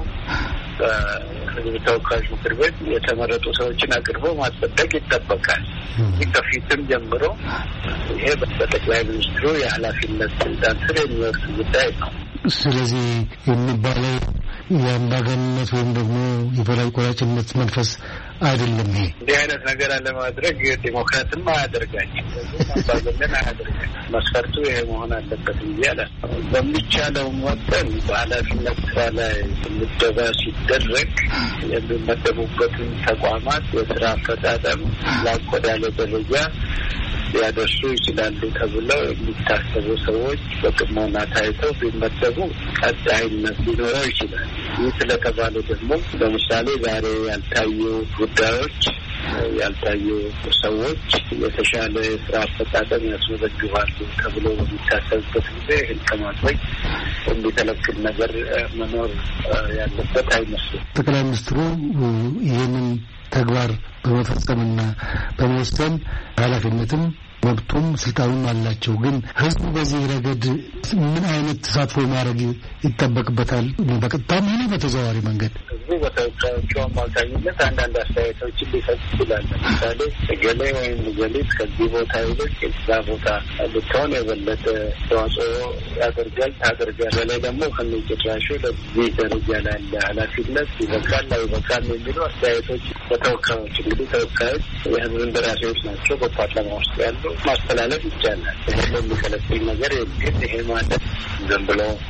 በሕዝብ ተወካዮች ምክር ቤት የተመረጡ ሰዎችን አቅርቦ ማጸደቅ ይጠበቃል። ይህ ከፊትም ጀምሮ ይሄ በጠቅላይ ሚኒስትሩ የኃላፊነት ስልጣን ስር የሚወርድ ጉዳይ ነው። ስለዚህ የሚባለው የአምባገነንነት ወይም ደግሞ የበላይ ቆራጭነት መንፈስ አይደለም። ይሄ እንዲህ አይነት ነገር አለማድረግ ዲሞክራትም አያደርጋኝም፣ አምባገነን አያደርጋኝ። መስፈርቱ ይሄ መሆን አለበት ብዬ አለ። በሚቻለው መጠን በኃላፊነት ስራ ላይ ምደባ ሲደረግ የሚመደቡበትን ተቋማት የስራ አፈጻጸም ላቅ ወዳለ ደረጃ ሊያደርሱ ይችላሉ ተብለው የሚታሰቡ ሰዎች በጥሞና ታይተው ቢመደቡ ቀጣይነት ሊኖረው ይችላል። ይህ ስለተባለ ደግሞ ለምሳሌ ዛሬ ያልታዩ ጉዳዮች ያልታዩ ሰዎች የተሻለ ስራ አፈጻጸም ያስመዘግባሉ ተብሎ በሚታሰብበት ጊዜ ይህን ከማድረግ የሚከለክል ነገር መኖር ያለበት አይመስልም። ጠቅላይ ሚኒስትሩ ይህንን ተግባር በመፈጸምና በመወሰን ኃላፊነትም መብቱም ስልጣኑም አላቸው። ግን ህዝቡ በዚህ ረገድ ምን አይነት ተሳትፎ ማድረግ ይጠበቅበታል? በቀጥታም ሆነ በተዘዋዋሪ መንገድ ህዝቡ በተወካዮቹ አማካኝነት አንዳንድ አስተያየቶችን ሊሰጥ ይችላል። ለምሳሌ እገሌ ወይም እገሊት ከዚህ ቦታ ይልቅ እዛ ቦታ ልትሆን የበለጠ ተዋጽኦ ያደርጋል ታደርጋል፣ በላይ ደግሞ ከነጭራሹ ለዚህ ደረጃ ላለ ኃላፊነት ይበቃል አይበቃም የሚሉ አስተያየቶች በተወካዮች እንግዲህ ተወካዮች የህዝብ እንደራሴዎች ናቸው። በፓርላማ ውስጥ ያሉ ማስተላለፍ ይቻላል። ይሄ የሚከለክል ነገር የለም። ይሄ ማለት ዝም ብሎ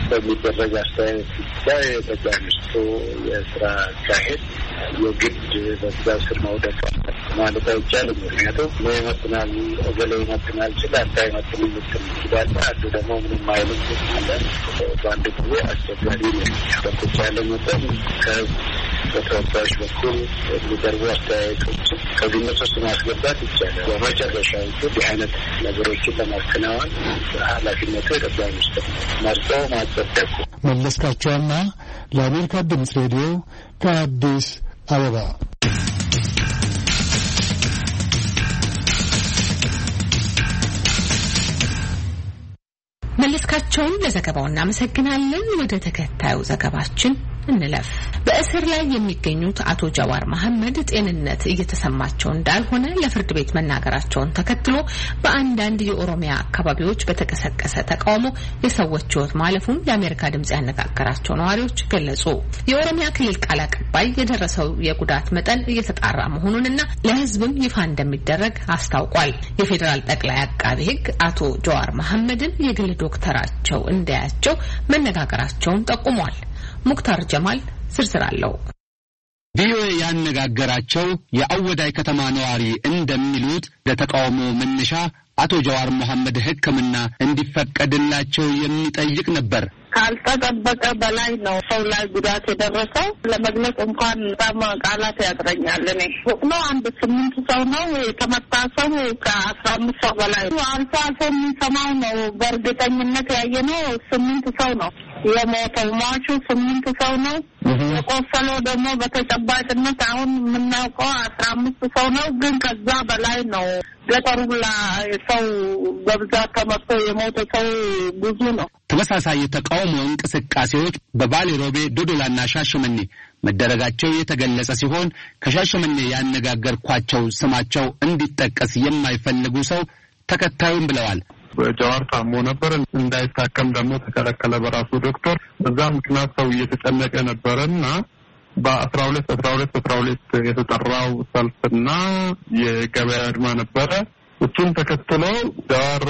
በሚደረግ አስተያየት ላይ ጠቅላይ ሚኒስትሩ የስራ አካሄድ የግድ በዛ ስር መውደቅ ማለት አይቻልም። ምክንያቱም ነው ይመጥናል እገሌ ይመጥናል ይችላል ታይመጥን ምትል ይችላል። አንዱ ደግሞ ምንም አይነት ይችላል። በአንድ ጊዜ አስቸጋሪ ነው። በተቻለ መጠን በተወካዮች በኩል የሚቀርቡ አስተያየቶች ከግምት ውስጥ ማስገባት ይቻላል። በመጨረሻው እንዲህ አይነት ነገሮችን ለማከናወን ኃላፊነቱ የጠቅላይ ሚኒስትር መርጠው ማጸደቁ። መለስካቸውና ለአሜሪካ ድምፅ ሬዲዮ ከአዲስ አበባ። መለስካቸውን ለዘገባው እናመሰግናለን። ወደ ተከታዩ ዘገባችን እንለፍ። በእስር ላይ የሚገኙት አቶ ጀዋር መሐመድ ጤንነት እየተሰማቸው እንዳልሆነ ለፍርድ ቤት መናገራቸውን ተከትሎ በአንዳንድ የኦሮሚያ አካባቢዎች በተቀሰቀሰ ተቃውሞ የሰዎች ሕይወት ማለፉን የአሜሪካ ድምጽ ያነጋገራቸው ነዋሪዎች ገለጹ። የኦሮሚያ ክልል ቃል አቀባይ የደረሰው የጉዳት መጠን እየተጣራ መሆኑንና ለሕዝብም ይፋ እንደሚደረግ አስታውቋል። የፌዴራል ጠቅላይ አቃቤ ሕግ አቶ ጀዋር መሐመድን የግል ዶክተራቸው እንዲያያቸው መነጋገራቸውን ጠቁሟል። ሙክታር ጀማል ዝርዝር አለው። ቪኦኤ ያነጋገራቸው የአወዳይ ከተማ ነዋሪ እንደሚሉት ለተቃውሞ መነሻ አቶ ጀዋር መሐመድ ሕክምና እንዲፈቀድላቸው የሚጠይቅ ነበር። ካልተጠበቀ በላይ ነው ሰው ላይ ጉዳት የደረሰው። ለመግለጽ እንኳን በጣም ቃላት ያጥረኛል። እኔ ነው አንድ ስምንት ሰው ነው የተመታ ሰው ከአስራ አምስት ሰው በላይ አልፎ አልፎ የሚሰማው ነው። በእርግጠኝነት ያየነው ስምንት ሰው ነው የሞተው። ሟቹ ስምንት ሰው ነው። የቆሰለው ደግሞ በተጨባጭነት አሁን የምናውቀው አስራ አምስት ሰው ነው። ግን ከዛ በላይ ነው። ገጠሩ ላይ ሰው በብዛት ተመቶ የሞተ ሰው ብዙ ነው። ተመሳሳይ የተቃውሞ እንቅስቃሴዎች በባሌ ሮቤ፣ ዶዶላና ሻሸመኔ መደረጋቸው የተገለጸ ሲሆን ከሻሸመኔ ያነጋገርኳቸው ስማቸው እንዲጠቀስ የማይፈልጉ ሰው ተከታዩም ብለዋል። ጀዋር ታሞ ነበር፣ እንዳይታከም ደግሞ ተከለከለ በራሱ ዶክተር። በዛ ምክንያት ሰው እየተጨነቀ ነበርና በአስራ ሁለት አስራ ሁለት አስራ ሁለት የተጠራው ሰልፍና የገበያ አድማ ነበረ። እሱን ተከትሎ ጀዋር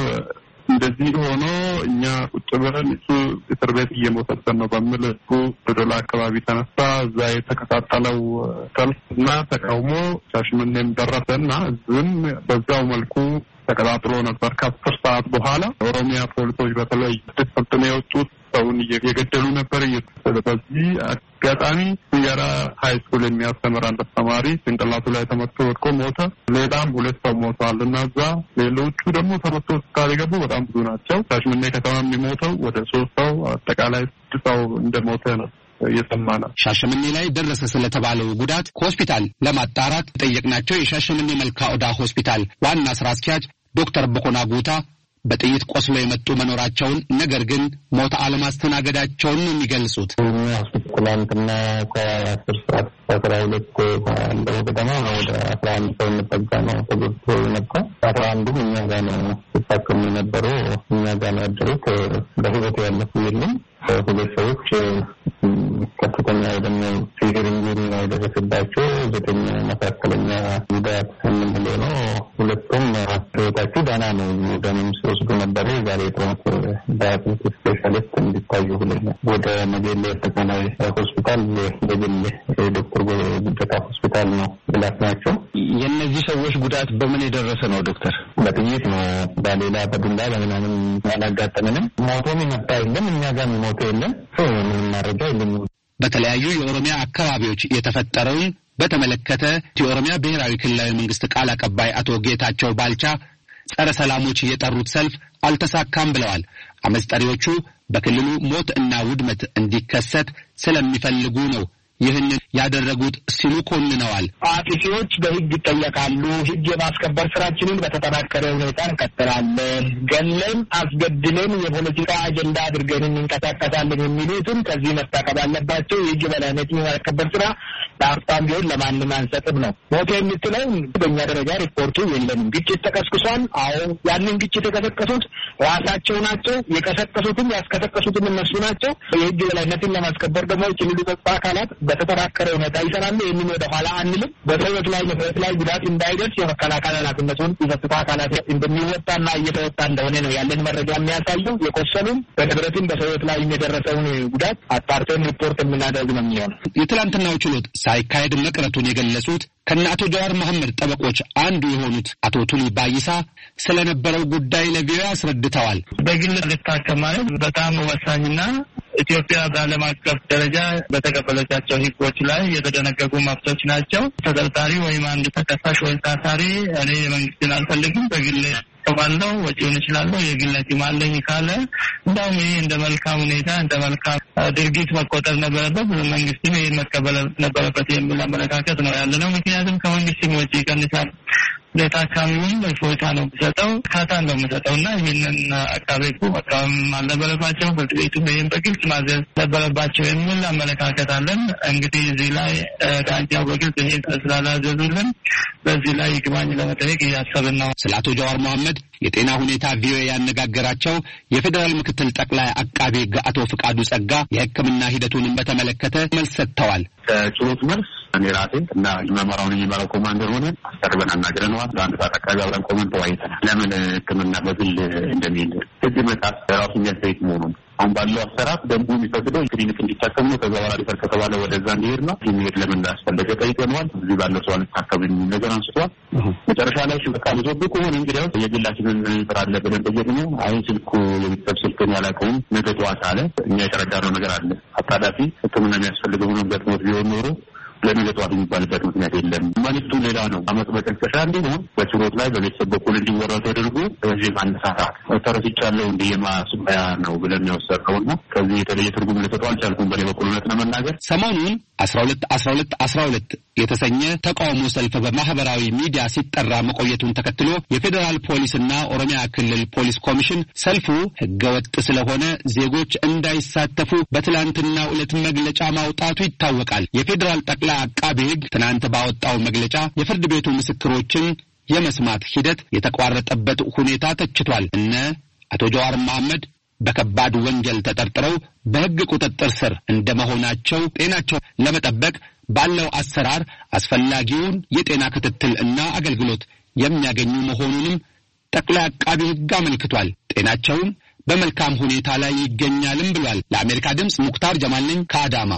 እንደዚህ ሆኖ እኛ ቁጭ ብለን እሱ እስር ቤት እየሞተብን ነው በሚል እሱ ዶዶላ አካባቢ ተነሳ። እዛ የተከታተለው ሰልፍና ተቃውሞ ሻሸመኔም ደረሰና እዚህም በዛው መልኩ ተቀጣጥሎ ነበር። ከአስር ሰዓት በኋላ ኦሮሚያ ፖሊሶች በተለይ ስድስት የወጡት ሰውን እየገደሉ ነበር። በዚህ አጋጣሚ የራ ሃይ ስኩል የሚያስተምር አንድ ተማሪ ጭንቅላቱ ላይ ተመቶ ወድቆ ሞተ። ሌላም ሁለት ሰው ሞተዋል እና እዛ ሌሎቹ ደግሞ ተመቶ ሆስፒታል የገቡ በጣም ብዙ ናቸው። ሻሸመኔ ከተማ የሚሞተው ወደ ሶስት ሰው አጠቃላይ ስድስት ሰው እንደሞተ ነው እየሰማነው። ሻሸመኔ ላይ ደረሰ ስለተባለው ጉዳት ከሆስፒታል ለማጣራት ጠየቅናቸው። የሻሸመኔ መልካ ኦዳ ሆስፒታል ዋና ስራ አስኪያጅ ዶክተር በኮና ጉታ በጥይት ቆስሎ የመጡ መኖራቸውን ነገር ግን ሞት አለማስተናገዳቸውን ነው የሚገልጹት። ትናንትና ከአስር ሰዓት አስራ ሁለት እንደው ከተማ ወደ አስራ አንድ ሰው እንጠጋ ነው ተጎድቶ ነበር። አስራ አንዱም እኛ ጋር ነው ሲታከሙ የነበረው። እኛ ጋር ነው ያደሩት። በህይወት ያለፉ የለም። ሁለት ሰዎች ከፍተኛ ደግሞ ሲቪር ኢንጁሪ ነው የደረሰባቸው። ዘጠኝ መካከለኛ ጉዳት የምንለው ነው። ሁለቱም ህይወታቸው ደህና ነው። ደምም ሲወስዱ ነበረ። ዛሬ ጠዋት በአጥንት ስፔሻሊስት እንዲታዩ ብለኛ ወደ ነገሌ አጠቃላይ ሆስፒታል በግል ዶክተር ጉደታ ሆስፒታል ነው ብላት ናቸው። የእነዚህ ሰዎች ጉዳት በምን የደረሰ ነው ዶክተር? በጥይት ነው። በሌላ በዱላ በምናምን አላጋጠመንም። ሞቶም የመጣ የለም። እኛ ጋር ሞቶ የለም። ምንም ማረጃ የለም። በተለያዩ የኦሮሚያ አካባቢዎች የተፈጠረውን በተመለከተ የኦሮሚያ ብሔራዊ ክልላዊ መንግስት ቃል አቀባይ አቶ ጌታቸው ባልቻ ጸረ ሰላሞች የጠሩት ሰልፍ አልተሳካም ብለዋል። አመጽ ጠሪዎቹ በክልሉ ሞት እና ውድመት እንዲከሰት ስለሚፈልጉ ነው ይህንን ያደረጉት ሲሉ ኮንነዋል። አጥፊዎች በህግ ይጠየቃሉ። ህግ የማስከበር ስራችንን በተጠናከረ ሁኔታ እንቀጥላለን። ገለን አስገድለን የፖለቲካ አጀንዳ አድርገን እንንቀሳቀሳለን የሚሉትን ከዚህ መታቀብ አለባቸው። የህግ በላይነትን የማስከበር ስራ ለአፍታም ቢሆን ለማንም አንሰጥም ነው። ሞተ የምትለው በእኛ ደረጃ ሪፖርቱ የለንም። ግጭት ተቀስቅሷል። አዎ ያንን ግጭት የቀሰቀሱት ራሳቸው ናቸው። የቀሰቀሱትም ያስቀሰቀሱትም እነሱ ናቸው። የህግ የበላይነትን ለማስከበር ደግሞ የክልሉ ጸጥታ አካላት በተጠናከረ ሁኔታ ይሰራሉ። ይህንን ወደ ኋላ አንልም። በሰዎች ላይ ንብረት ላይ ጉዳት እንዳይደርስ የመከላከል ኃላፊነቱን የጸጥታ አካላት እንደሚወጣና እየተወጣ እንደሆነ ነው ያለን መረጃ የሚያሳየው። የቆሰሉም በንብረትም በሰዎች ላይ የደረሰውን ጉዳት አጣርተን ሪፖርት የምናደርግ ነው የሚሆነው። የትላንትናው ችሎት ሳይካሄድ መቅረቱን የገለጹት ከነ አቶ ጀዋር መሐመድ ጠበቆች አንዱ የሆኑት አቶ ቱሊ ባይሳ ስለነበረው ጉዳይ ለቪኦኤ አስረድተዋል። በግል ልታከም ማለት በጣም ወሳኝና ኢትዮጵያ በዓለም አቀፍ ደረጃ በተቀበለቻቸው ሕጎች ላይ የተደነገጉ መብቶች ናቸው። ተጠርጣሪ ወይም አንድ ተከሳሽ ወይም ታሳሪ እኔ መንግስትን አልፈልግም በግል ተባለው ወጪውን እችላለሁ የግል ሐኪም አለኝ ካለ እንደውም ይሄ እንደ መልካም ሁኔታ እንደ መልካም ድርጊት መቆጠር ነበረበት። መንግስትም ይሄን መቀበል ነበረበት የሚል አመለካከት ነው ያለነው። ምክንያቱም ከመንግስትም ወጪ ይቀንሳል። ለታካሚውም እፎይታ ነው የሚሰጠው፣ ካታ ነው የሚሰጠው እና ይህንን አቃቤ ሕጉ መቃወም አልነበረባቸው። ፍርድ ቤቱ ይህን በግልጽ ማዘዝ ነበረባቸው የሚል አመለካከት አለን። እንግዲህ እዚህ ላይ ዳኛው በግልጽ ይሄን ስላላዘዙልን በዚህ ላይ ይግባኝ ለመጠየቅ እያሰብን ነው። ስለ አቶ ጀዋር መሐመድ የጤና ሁኔታ ቪኦኤ ያነጋገራቸው የፌዴራል ምክትል ጠቅላይ አቃቤ ሕግ አቶ ፍቃዱ ጸጋ የሕክምና ሂደቱንም በተመለከተ መልስ ሰጥተዋል። ከችሎት መልስ እኔ ራሴ እና መመራውን የሚመራው ኮማንደር ሆነ አስተርበን አናግረነዋል። በአንድ ሰዓት አካባቢ አብረን ኮመንት ተወያይተናል። ለምን ሕክምና በግል እንደሚል ህግ መጣስ ራሱ የሚያስጠይቅ መሆኑን አሁን ባለው አሰራር ደንቡ የሚፈቅደው ክሊኒክ እንዲታከሙ ነው። ከዛ በኋላ ሪፈር ከተባለ ወደዛ እንዲሄድ ነው። የሚሄድ ለምን እንዳስፈለገ ጠይቀነዋል። እዚህ ባለው ሰው አልታከብኝ ነገር አንስቷል። መጨረሻ ላይ በቃ ልጆብ ከሆነ እንግዲያው የግላችንን ስራ አለ ብለን ጠየቅነው። አይ ስልኩ የቤተሰብ ስልክን ያላቀውም ነገ ጠዋት አለ። እኛ የተረዳነው ነገር አለ። አጣዳፊ ሕክምና የሚያስፈልገው ሆኖ ገጥሞት ቢሆን ኖሮ ለሚገጧት የሚባልበት ምክንያት የለም። መልዕክቱ ሌላ ነው። አመት በቀስቀሻ እንዲሆን በችሎት ላይ በቤተሰብ በኩል እንዲወራ ተደርጎ በዚህ ማነሳሳት ተረስቻለሁ እንዲህ የማስባያ ነው ብለን የወሰድነው እና ከዚህ የተለየ ትርጉም ልሰጠው አልቻልኩም። በኔ በኩል እውነት ለመናገር ሰሞኑን አስራ ሁለት አስራ ሁለት አስራ ሁለት የተሰኘ ተቃውሞ ሰልፍ በማህበራዊ ሚዲያ ሲጠራ መቆየቱን ተከትሎ የፌዴራል ፖሊስና ኦሮሚያ ክልል ፖሊስ ኮሚሽን ሰልፉ ህገወጥ ስለሆነ ዜጎች እንዳይሳተፉ በትላንትናው ዕለት መግለጫ ማውጣቱ ይታወቃል። የፌዴራል ጠቅላይ አቃቤ ሕግ ትናንት ባወጣው መግለጫ የፍርድ ቤቱ ምስክሮችን የመስማት ሂደት የተቋረጠበት ሁኔታ ተችቷል። እነ አቶ ጀዋር መሐመድ በከባድ ወንጀል ተጠርጥረው በሕግ ቁጥጥር ስር እንደመሆናቸው ጤናቸው ለመጠበቅ ባለው አሰራር አስፈላጊውን የጤና ክትትል እና አገልግሎት የሚያገኙ መሆኑንም ጠቅላይ አቃቤ ሕግ አመልክቷል። ጤናቸውም በመልካም ሁኔታ ላይ ይገኛልም ብሏል። ለአሜሪካ ድምጽ ሙክታር ጀማል ነኝ ከአዳማ።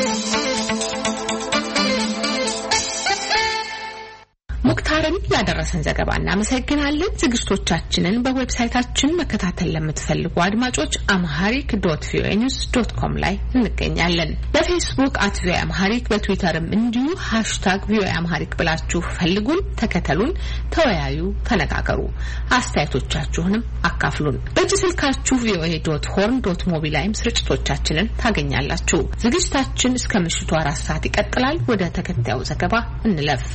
ሙክታርን ያደረሰን ዘገባ እናመሰግናለን። ዝግጅቶቻችንን በዌብሳይታችን መከታተል ለምትፈልጉ አድማጮች አምሃሪክ ዶት ቪኦኤ ኒውስ ዶት ኮም ላይ እንገኛለን። በፌስቡክ አት ቪኦኤ አምሃሪክ፣ በትዊተርም እንዲሁ ሃሽታግ ቪኦኤ አምሃሪክ ብላችሁ ፈልጉን፣ ተከተሉን፣ ተወያዩ፣ ተነጋገሩ። አስተያየቶቻችሁንም አካፍሉን። በእጅ ስልካችሁ ቪኦኤ ዶት ሆርን ዶት ሞቢ ላይም ስርጭቶቻችንን ታገኛላችሁ። ዝግጅታችን እስከ ምሽቱ አራት ሰዓት ይቀጥላል። ወደ ተከታዩ ዘገባ እንለፍ።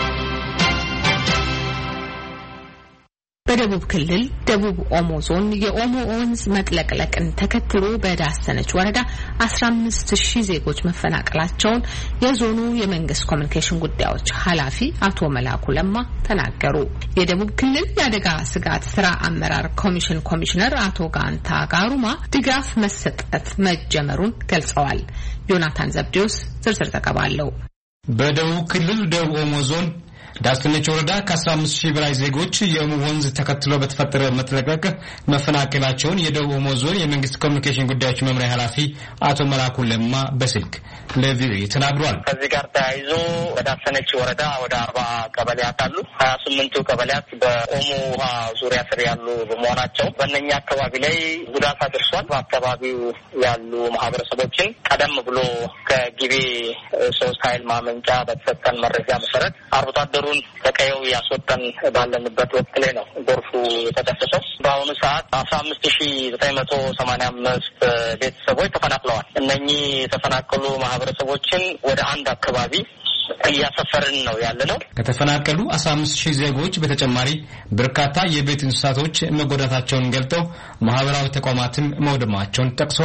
በደቡብ ክልል ደቡብ ኦሞ ዞን የኦሞ ወንዝ መጥለቅለቅን ተከትሎ በዳሰነች ወረዳ አስራ አምስት ሺህ ዜጎች መፈናቀላቸውን የዞኑ የመንግስት ኮሚኒኬሽን ጉዳዮች ኃላፊ አቶ መላኩ ለማ ተናገሩ። የደቡብ ክልል የአደጋ ስጋት ስራ አመራር ኮሚሽን ኮሚሽነር አቶ ጋንታ ጋሩማ ድጋፍ መሰጠት መጀመሩን ገልጸዋል። ዮናታን ዘብዴዎስ ዝርዝር ዘገባ አለው። በደቡብ ክልል ደቡብ ኦሞ ዞን ዳሰነች ወረዳ ከአስራ አምስት ሺህ በላይ ዜጎች የኦሞ ወንዝ ተከትሎ በተፈጠረ መጥለቅለቅ መፈናቀላቸውን የደቡብ ኦሞ ዞን የመንግስት ኮሚኒኬሽን ጉዳዮች መምሪያ ኃላፊ አቶ መላኩ ለማ በስልክ ለቪኦኤ ተናግሯል። ከዚህ ጋር ተያይዞ በዳሰነች ወረዳ ወደ አርባ ቀበሌያት አሉ። ሀያ ስምንቱ ቀበሌያት በኦሞ ውሃ ዙሪያ ስር ያሉ በመሆናቸው በእነኛ አካባቢ ላይ ጉዳት አድርሷል። በአካባቢው ያሉ ማህበረሰቦችን ቀደም ብሎ ከጊቤ ሶስት ኃይል ማመንጫ በተሰጠን መረጃ መሰረት አርብቶ አደሩን ከቀየው ያስወጣን ባለንበት ወቅት ላይ ነው ጎርፉ የተከሰተው። በአሁኑ ሰዓት አስራ አምስት ሺህ ዘጠኝ መቶ ሰማንያ አምስት ቤተሰቦች ተፈናቅለዋል። እነኚህ የተፈናቀሉ ማህበረሰቦችን ወደ አንድ አካባቢ እያሰፈርን ነው ያለ ነው። ከተፈናቀሉ አስራ አምስት ሺህ ዜጎች በተጨማሪ በርካታ የቤት እንስሳቶች መጎዳታቸውን ገልጠው ማህበራዊ ተቋማትም መውደማቸውን ጠቅሰዋል።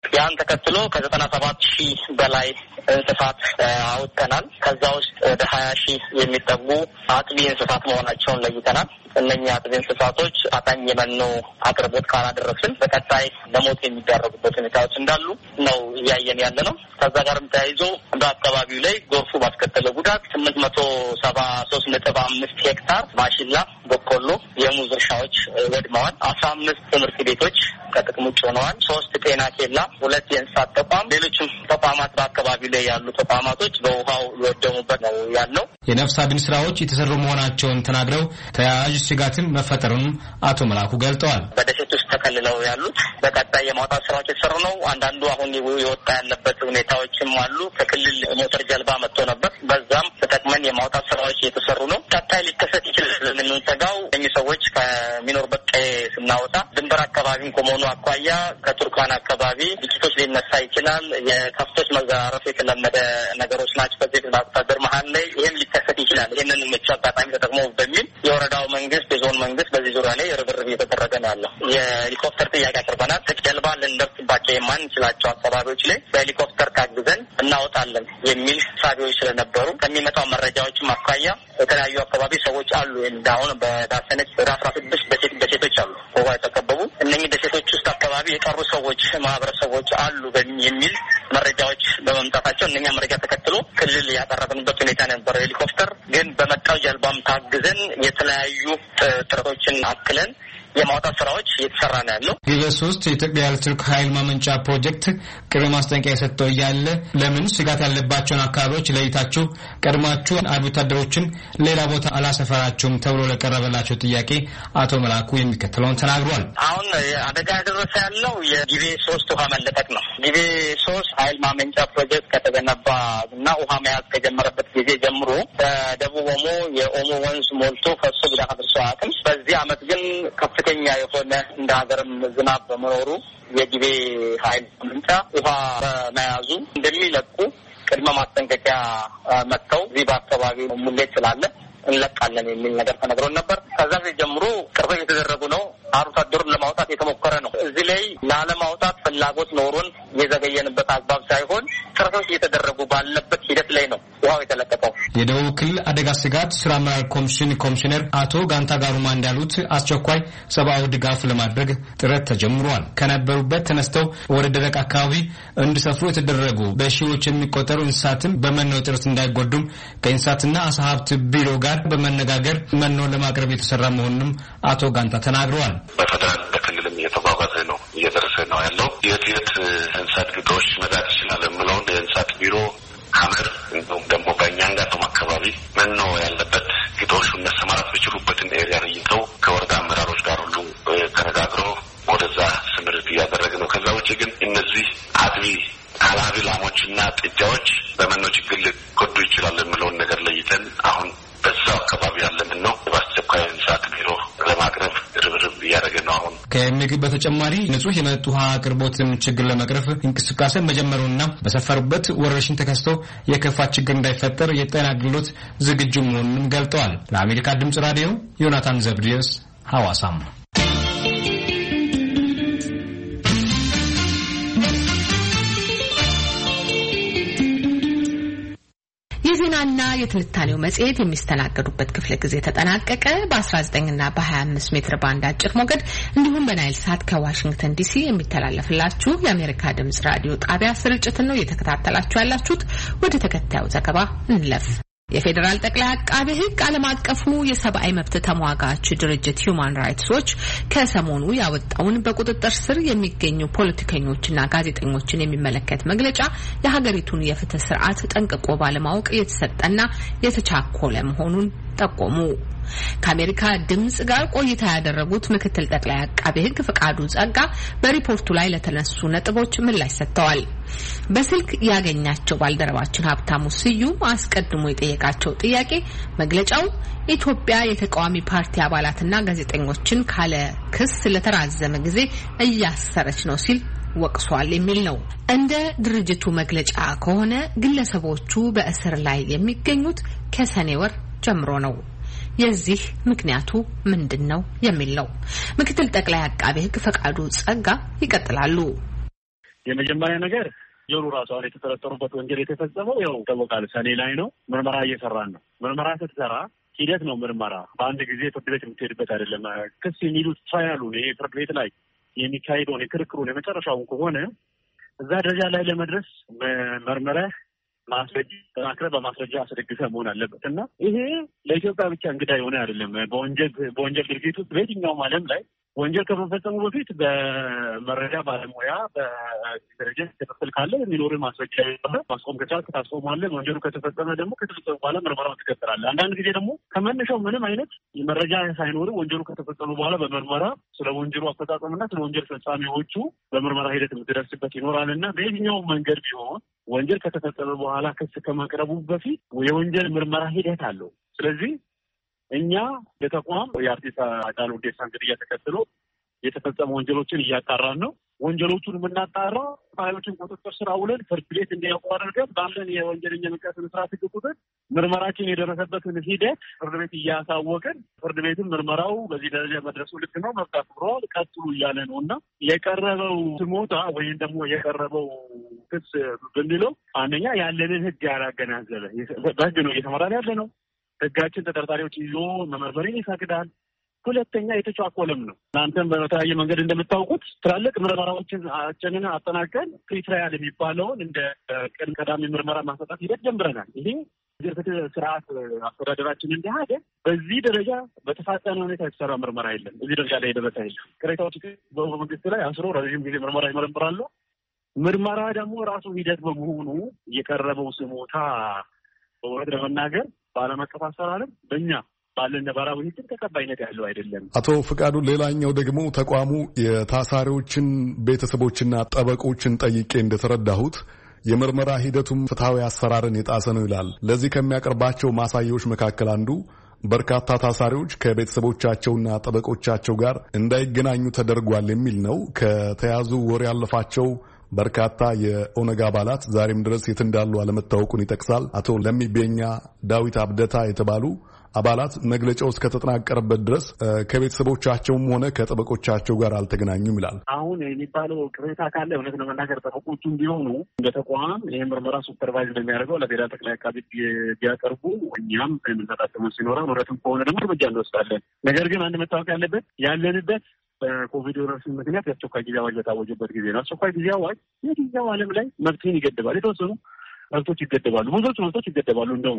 ያን ተከትሎ ከዘጠና ሰባት ሺህ በላይ እንስሳት አውጥተናል። ከዛ ውስጥ ወደ ሀያ ሺህ የሚጠጉ አጥቢ እንስሳት መሆናቸውን ለይተናል። እነኛ አጥቢ እንስሳቶች አጣኝ የመኖ አቅርቦት ካላደረስን በቀጣይ ለሞት የሚዳረጉበት ሁኔታዎች እንዳሉ ነው እያየን ያለ ነው። ከዛ ጋርም ተያይዞ በአካባቢው ላይ ጎርፉ ባስከተለው ጉዳት ስምንት መቶ ሰባ ሶስት ነጥብ አምስት ሄክታር ማሽላ፣ በቆሎ፣ የሙዝ እርሻዎች ወድመዋል። አስራ አምስት ትምህርት ቤቶች ከጥቅም ውጭ ሆነዋል። ሶስት ጤና ኬላ፣ ሁለት የእንስሳት ተቋም፣ ሌሎችም ተቋማት በአካባቢው ላይ ያሉ ተቋማቶች በውሃው የወደሙበት ነው ያለው። የነፍስ አድን ስራዎች የተሰሩ መሆናቸውን ተናግረው ተያያዥ ስጋትን መፈጠሩን አቶ መላኩ ገልጠዋል። በደሴት ውስጥ ተከልለው ያሉት በቀጣይ የማውጣት ስራዎች የተሰሩ ነው። አንዳንዱ አሁን የወጣ ያለበት ሁኔታዎችም አሉ። ከክልል ሞተር ጀልባ መጥቶ ነበር። በዛም ተጠቅመን የማውጣት ስራዎች የተሰሩ ነው። ቀጣይ ሊከሰት ይችላል የምንሰጋው እኚህ ሰዎች ከሚኖርበት ቀዬ ስናወጣ ድንበር አካባቢም ከመሆኑ አኳያ ከቱርካን አካባቢ ግጭቶች ሊነሳ ይችላል። የከፍቶች መዘራረፍ የተለመደ ነገሮች ናቸው። በዚህ በአስተዳደር መሀል ላይ ይህም ሊከሰት ይችላል። ይህንን ምቹ አጋጣሚ ተጠቅሞ በሚል የወረዳው መንግስት፣ የዞን መንግስት በዚህ ዙሪያ ላይ ርብርብ እየተደረገ ነው ያለው። የሄሊኮፕተር ጥያቄ አቅርበናል። ጀልባ ልንደርስባቸው የማንችላቸው አካባቢዎች ላይ በሄሊኮፕተር ታግዘን እናወጣለን የሚል ሳቢዎች ስለነበሩ ከሚመጣው መረጃዎችም አኳያ የተለያዩ አካባቢ ሰዎች አሉ። እንዳሁን በዳሰነች ወደ አስራ ስድስት ደሴት ደሴቶች አሉ ውሃ የተከበቡ። እነኚህ ደሴቶች ውስጥ አካባቢ የቀሩ ሰዎች ማህበረሰቦች አሉ የሚል መረጃዎች በመምጣታቸው እነኛ መረጃ ተከትሎ ክልል ያቀረብንበት ሁኔታ ነበር። ሄሊኮፕተር ግን በመጣው ጀልባም ታግዘን የተለያዩ ጥረቶችን አክለን የማውጣት ስራዎች እየተሰራ ነው ያለው። ግቤ ሶስት የኢትዮጵያ ኤሌክትሪክ ኃይል ማመንጫ ፕሮጀክት ቅድመ ማስጠንቀቂያ የሰጠው እያለ ለምን ስጋት ያለባቸውን አካባቢዎች ለይታችሁ ቀድማችሁ አርብቶ አደሮችን ሌላ ቦታ አላሰፈራችሁም ተብሎ ለቀረበላቸው ጥያቄ አቶ መላኩ የሚከተለውን ተናግሯል። አሁን አደጋ ያደረሰ ያለው የግቤ ሶስት ውሃ መለቀቅ ነው። ግቤ ሶስት ኃይል ማመንጫ ፕሮጀክት ከተገነባ እና ውሃ መያዝ ከጀመረበት ጊዜ ጀምሮ በደቡብ ኦሞ የኦሞ ወንዝ ሞልቶ ፈሶ ጉዳት አድርሶ አያውቅም። በዚህ አመት ግን ከፍተኛ የሆነ እንደ ሀገርም ዝናብ በመኖሩ የግቤ ኃይል ማመንጫ ውሃ በመያዙ እንደሚለቁ ቅድመ ማስጠንቀቂያ መጥተው እዚህ በአካባቢው ሙሌት ስላለ እንለቃለን የሚል ነገር ተነግሮን ነበር። ከዛ ጊዜ ጀምሮ ቅርበት የተደረጉ ነው። አርብቶ አደሩን ለማውጣት የተሞከረ ነው። እዚህ ላይ ላለማውጣት ፍላጎት ኖሮን የዘገየንበት አግባብ ሳይሆን ጥረቶች እየተደረጉ ባለበት ሂደት ላይ ነው ውሃው የተለቀቀው። የደቡብ ክልል አደጋ ስጋት ስራ አመራር ኮሚሽን ኮሚሽነር አቶ ጋንታ ጋሩማ እንዳሉት አስቸኳይ ሰብአዊ ድጋፍ ለማድረግ ጥረት ተጀምሯል። ከነበሩበት ተነስተው ወደ ደረቅ አካባቢ እንዲሰፍሩ የተደረጉ በሺዎች የሚቆጠሩ እንስሳትም በመኖ እጥረት እንዳይጎዱም ከእንስሳትና አሳ ሀብት ቢሮ ጋር በመነጋገር መኖ ለማቅረብ የተሰራ መሆኑንም አቶ ጋንታ ተናግረዋል። በፌደራል በክልልም እየተጓጓዘ ነው እየደረሰ ነው ያለው። የት የት እንስሳት ግጦሽ መዳት ይችላል የምለውን የእንስሳት ቢሮ ሀመር እንዲሁም ደግሞ በእኛንጋቶም አካባቢ መኖ ያለበት ግጦሹን መሰማራት በችሉበትን ኤሪያ ለይተው ከወረዳ አመራሮች ጋር ሁሉ ተነጋግረው ወደዛ ስምርት እያደረገ ነው። ከዛ ውጭ ግን እነዚህ አጥቢ አላቢ ላሞችና ጥጃዎች በመኖ ችግር ሊጎዱ ይችላል የምለውን ነገር ለይተን አሁን በዛው አካባቢ ያለን ነው በአስቸኳይ እንስሳት ቢሮ ለማቅረብ ርብርብ እያደረገ ነው። አሁን ከምግብ በተጨማሪ ንጹህ የመጠጥ ውሃ አቅርቦትን ችግር ለመቅረፍ እንቅስቃሴ መጀመሩና በሰፈሩበት ወረርሽኝ ተከስቶ የከፋ ችግር እንዳይፈጠር የጤና አገልግሎት ዝግጁ መሆኑንም ገልጠዋል። ለአሜሪካ ድምጽ ራዲዮ ዮናታን ዘብዲዮስ ሐዋሳም። የዜናና የትንታኔው መጽሔት የሚስተናገዱበት ክፍለ ጊዜ ተጠናቀቀ። በአስራ ዘጠኝ እና በሀያ አምስት ሜትር ባንድ አጭር ሞገድ እንዲሁም በናይል ሳት ከዋሽንግተን ዲሲ የሚተላለፍላችሁ የአሜሪካ ድምጽ ራዲዮ ጣቢያ ስርጭትን ነው እየተከታተላችሁ ያላችሁት። ወደ ተከታዩ ዘገባ እንለፍ። የፌዴራል ጠቅላይ አቃቤ ሕግ ዓለም አቀፉ የሰብአዊ መብት ተሟጋች ድርጅት ሂዩማን ራይትስ ዎች ከሰሞኑ ያወጣውን በቁጥጥር ስር የሚገኙ ፖለቲከኞችና ጋዜጠኞችን የሚመለከት መግለጫ የሀገሪቱን የፍትህ ስርዓት ጠንቅቆ ባለማወቅ የተሰጠና የተቻኮለ መሆኑን ጠቆሙ። ከአሜሪካ ድምጽ ጋር ቆይታ ያደረጉት ምክትል ጠቅላይ አቃቤ ሕግ ፍቃዱ ጸጋ በሪፖርቱ ላይ ለተነሱ ነጥቦች ምላሽ ሰጥተዋል። በስልክ ያገኛቸው ባልደረባችን ሀብታሙ ስዩም አስቀድሞ የጠየቃቸው ጥያቄ መግለጫው ኢትዮጵያ የተቃዋሚ ፓርቲ አባላትና ጋዜጠኞችን ካለ ክስ ለተራዘመ ጊዜ እያሰረች ነው ሲል ወቅሷል የሚል ነው። እንደ ድርጅቱ መግለጫ ከሆነ ግለሰቦቹ በእስር ላይ የሚገኙት ከሰኔ ወር ጀምሮ ነው። የዚህ ምክንያቱ ምንድነው የሚል ነው። ምክትል ጠቅላይ አቃቤ ሕግ ፈቃዱ ጸጋ ይቀጥላሉ። የመጀመሪያ ነገር የሩ ራሱ አለ የተጠረጠሩበት ወንጀል የተፈጸመው ያው ተወቃለ ሰኔ ላይ ነው። ምርመራ እየሰራን ነው። ምርመራ ስትሰራ ሂደት ነው። ምርመራ በአንድ ጊዜ ፍርድ ቤት የምትሄድበት አይደለም። ክስ የሚሉት ትራያሉ ነው። ፍርድ ቤት ላይ የሚካሄደው የክርክሩ የመጨረሻውን ከሆነ እዛ ደረጃ ላይ ለመድረስ መርመሪያ ማስረጃ ማክረ በማስረጃ አስደግፈ መሆን አለበት እና ይሄ ለኢትዮጵያ ብቻ እንግዳ የሆነ አይደለም። በወንጀል በወንጀል ድርጊት ውስጥ በየትኛውም ዓለም ላይ ወንጀል ከመፈጸሙ በፊት በመረጃ ባለሙያ በኢንተለጀንስ ክትትል ካለ የሚኖር ማስረጃ ማስቆም ከቻልክ ታስቆማለህ። ወንጀሉ ከተፈጸመ ደግሞ ከተፈጸመ በኋላ ምርመራውን ትቀጥላለህ። አንዳንድ ጊዜ ደግሞ ከመነሻው ምንም አይነት መረጃ ሳይኖር ወንጀሉ ከተፈጸመ በኋላ በምርመራ ስለ ወንጀሉ አፈጻጸምና ስለ ወንጀል ፈጻሚዎቹ በምርመራ ሂደት የምትደርስበት ይኖራልና በየትኛውም መንገድ ቢሆን ወንጀል ከተፈጸመ በኋላ ክስ ከማቅረቡ በፊት የወንጀል ምርመራ ሂደት አለው። ስለዚህ እኛ በተቋም የአርቲስት ሃጫሉ ሁንዴሳን ግድያ ተከትሎ የተፈጸሙ ወንጀሎችን እያጣራን ነው። ወንጀሎቹን የምናጣራው ፋይሎችን ቁጥጥር ስር አውለን ፍርድ ቤት እንዲያውቁ አድርገን ባለን የወንጀለኛ መቅጫ ስነ ስርዓት ሕግ ቁጥር ምርመራችን የደረሰበትን ሂደት ፍርድ ቤት እያሳወቅን ፍርድ ቤትም ምርመራው በዚህ ደረጃ መድረሱ ልክ ነው መብት አክብረዋል ቀጥሉ እያለ ነው እና የቀረበው ስሞታ ወይም ደግሞ የቀረበው ክስ ብንለው አንደኛ ያለንን ሕግ ያላገናዘበ በሕግ ነው እየተመራን ያለ ነው። ሕጋችን ተጠርጣሪዎች ይዞ መመርመርን ይፈቅዳል። ሁለተኛ የተቻኮለም ነው። እናንተም በተለያየ መንገድ እንደምታውቁት ትላልቅ ምርመራዎችን አጨንን አጠናቀን ፕሪትራያል የሚባለውን እንደ ቀን ቀዳሚ ምርመራ ማሰጣት ሂደት ጀምረናል። ይሄ የፍትህ ስርዓት አስተዳደራችን እንደሃደ በዚህ ደረጃ በተፋጠነ ሁኔታ የተሰራ ምርመራ የለም። እዚህ ደረጃ ላይ የደረሰ የለም። ቅሬታዎች በመንግስት ላይ አስሮ ረዥም ጊዜ ምርመራ ይመረምራሉ። ምርመራ ደግሞ ራሱ ሂደት በመሆኑ የቀረበው ስሞታ በእውነት ለመናገር በዓለም አቀፍ አሰራርም በእኛ ባለን ነባራዊ ሕግ ተቀባይነት ያለው አይደለም። አቶ ፍቃዱ፣ ሌላኛው ደግሞ ተቋሙ የታሳሪዎችን ቤተሰቦችና ጠበቆችን ጠይቄ እንደተረዳሁት የምርመራ ሂደቱም ፍትሐዊ አሰራርን የጣሰ ነው ይላል። ለዚህ ከሚያቀርባቸው ማሳያዎች መካከል አንዱ በርካታ ታሳሪዎች ከቤተሰቦቻቸውና ጠበቆቻቸው ጋር እንዳይገናኙ ተደርጓል የሚል ነው። ከተያዙ ወር ያለፋቸው በርካታ የኦነግ አባላት ዛሬም ድረስ የት እንዳሉ አለመታወቁን ይጠቅሳል። አቶ ለሚቤኛ ዳዊት አብደታ የተባሉ አባላት መግለጫው እስከተጠናቀረበት ድረስ ከቤተሰቦቻቸውም ሆነ ከጠበቆቻቸው ጋር አልተገናኙም ይላል። አሁን የሚባለው ቅሬታ ካለ እውነት ለመናገር ጠበቆቹም ቢሆኑ እንደ ተቋም ይህ ምርመራ ሱፐርቫይዝ እንደሚያደርገው ለፌዴራል ጠቅላይ አቃቤ ሕግ ቢያቀርቡ እኛም የምንሰጣቸው ሲኖራል። እውነትም ከሆነ ደግሞ እርምጃ እንወስዳለን። ነገር ግን አንድ መታወቅ ያለበት ያለንበት በኮቪድ ወረርሽኝ ምክንያት የአስቸኳይ ጊዜ አዋጅ በታወጀበት ጊዜ ነው። አስቸኳይ ጊዜ አዋጅ የትኛው ዓለም ላይ መብትን ይገድባል። የተወሰኑ መብቶች ይገደባሉ፣ ብዙዎች መብቶች ይገደባሉ። እንደውም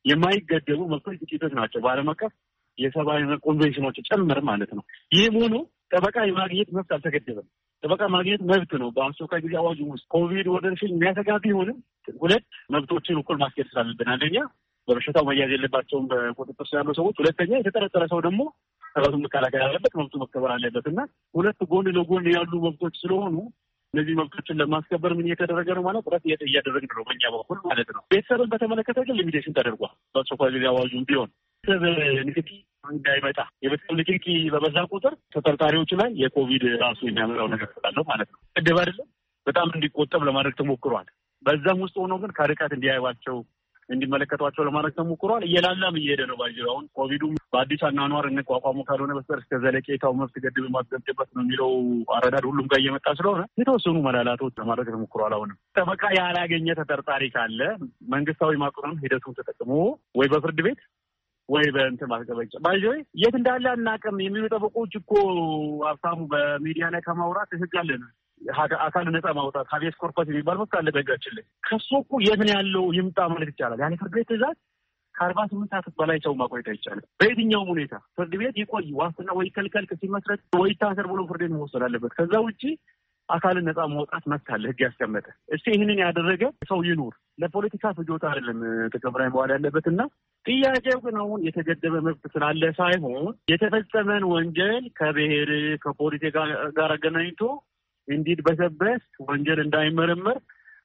የማይገደቡ መብቶች ጥቂቶች ናቸው። በዓለም አቀፍ የሰብአዊ መብት ኮንቬንሽኖች ጨምር ማለት ነው። ይህም ሆኖ ጠበቃ የማግኘት መብት አልተገደበም። ጠበቃ ማግኘት መብት ነው። በአስቸኳይ ጊዜ አዋጅ ውስጥ ኮቪድ ወረርሽኝ የሚያሰጋ ቢሆንም ሁለት መብቶችን እኩል ማስኬድ ስላለብን፣ አንደኛ በበሽታው መያዝ የለባቸውም በቁጥጥር ስር ያሉ ሰዎች፣ ሁለተኛ የተጠረጠረ ሰው ደግሞ ራሱን መከላከል ያለበት መብቱ መከበር አለበት እና ሁለት ጎን ለጎን ያሉ መብቶች ስለሆኑ እነዚህ መብቶችን ለማስከበር ምን እየተደረገ ነው ማለት ጥረት እያደረግን ነው በእኛ በኩል ማለት ነው። ቤተሰብን በተመለከተ ግን ሊሚቴሽን ተደርጓል። በአስቸኳይ ጊዜ አዋጁም ቢሆን ቤተሰብ ንክኪ እንዳይመጣ የቤተሰብ ንክኪ በበዛ ቁጥር ተጠርጣሪዎች ላይ የኮቪድ ራሱ የሚያመጣው ነገር ስላለው ማለት ነው ቅድብ አይደለም በጣም እንዲቆጠብ ለማድረግ ተሞክሯል። በዛም ውስጥ ሆኖ ግን ከርቀት እንዲያዩዋቸው እንዲመለከቷቸው ለማድረግ ተሞክሯል። እየላላም እየሄደ ነው ባይዘው አሁን ኮቪዱ በአዲስ አኗኗር እንቋቋሙ ካልሆነ በስተቀር እስከ ዘለቄታው መብት ገድብ ማስገደበት ነው የሚለው አረዳድ ሁሉም ጋር እየመጣ ስለሆነ የተወሰኑ መላላቶች ለማድረግ ተሞክሯል። አሁንም ጠበቃ ያላገኘ ተጠርጣሪ ካለ መንግስታዊ ማቁረም ሂደቱን ተጠቅሞ ወይ በፍርድ ቤት ወይ በእንትን ማስገበጫ ባይዘው የት እንዳለ አናውቅም የሚሉ ጠበቆች እኮ ሀብታሙ በሚዲያ ላይ ከማውራት ህግ አለ ነው አካል ነጻ ማውጣት ሀቤስ ኮርፐስ የሚባል መብት አለ በህጋችን ላይ። ከሱ እኮ የት ነው ያለው ይምጣ ማለት ይቻላል። ያለ ፍርድ ቤት ትዕዛዝ ከአርባ ስምንት ሰዓት በላይ ሰው ማቆየት አይቻልም። በየትኛውም ሁኔታ ፍርድ ቤት ይቆይ ዋስትና ወይ ከልከል ሲመስረት ወይ ታሰር ብሎ ፍርድ ቤት መወሰድ አለበት። ከዛ ውጪ አካልን ነጻ ማውጣት መብት አለ ህግ ያስቀመጠ። እስቲ ይህንን ያደረገ ሰው ይኑር። ለፖለቲካ ፍጆታ አይደለም ተከብራይ መዋል ያለበትና ጥያቄው ግን አሁን የተገደበ መብት ስላለ ሳይሆን የተፈጸመን ወንጀል ከብሔር ከፖለቲካ ጋር አገናኝቶ እንዲድ በሰበስ ወንጀል እንዳይመረመር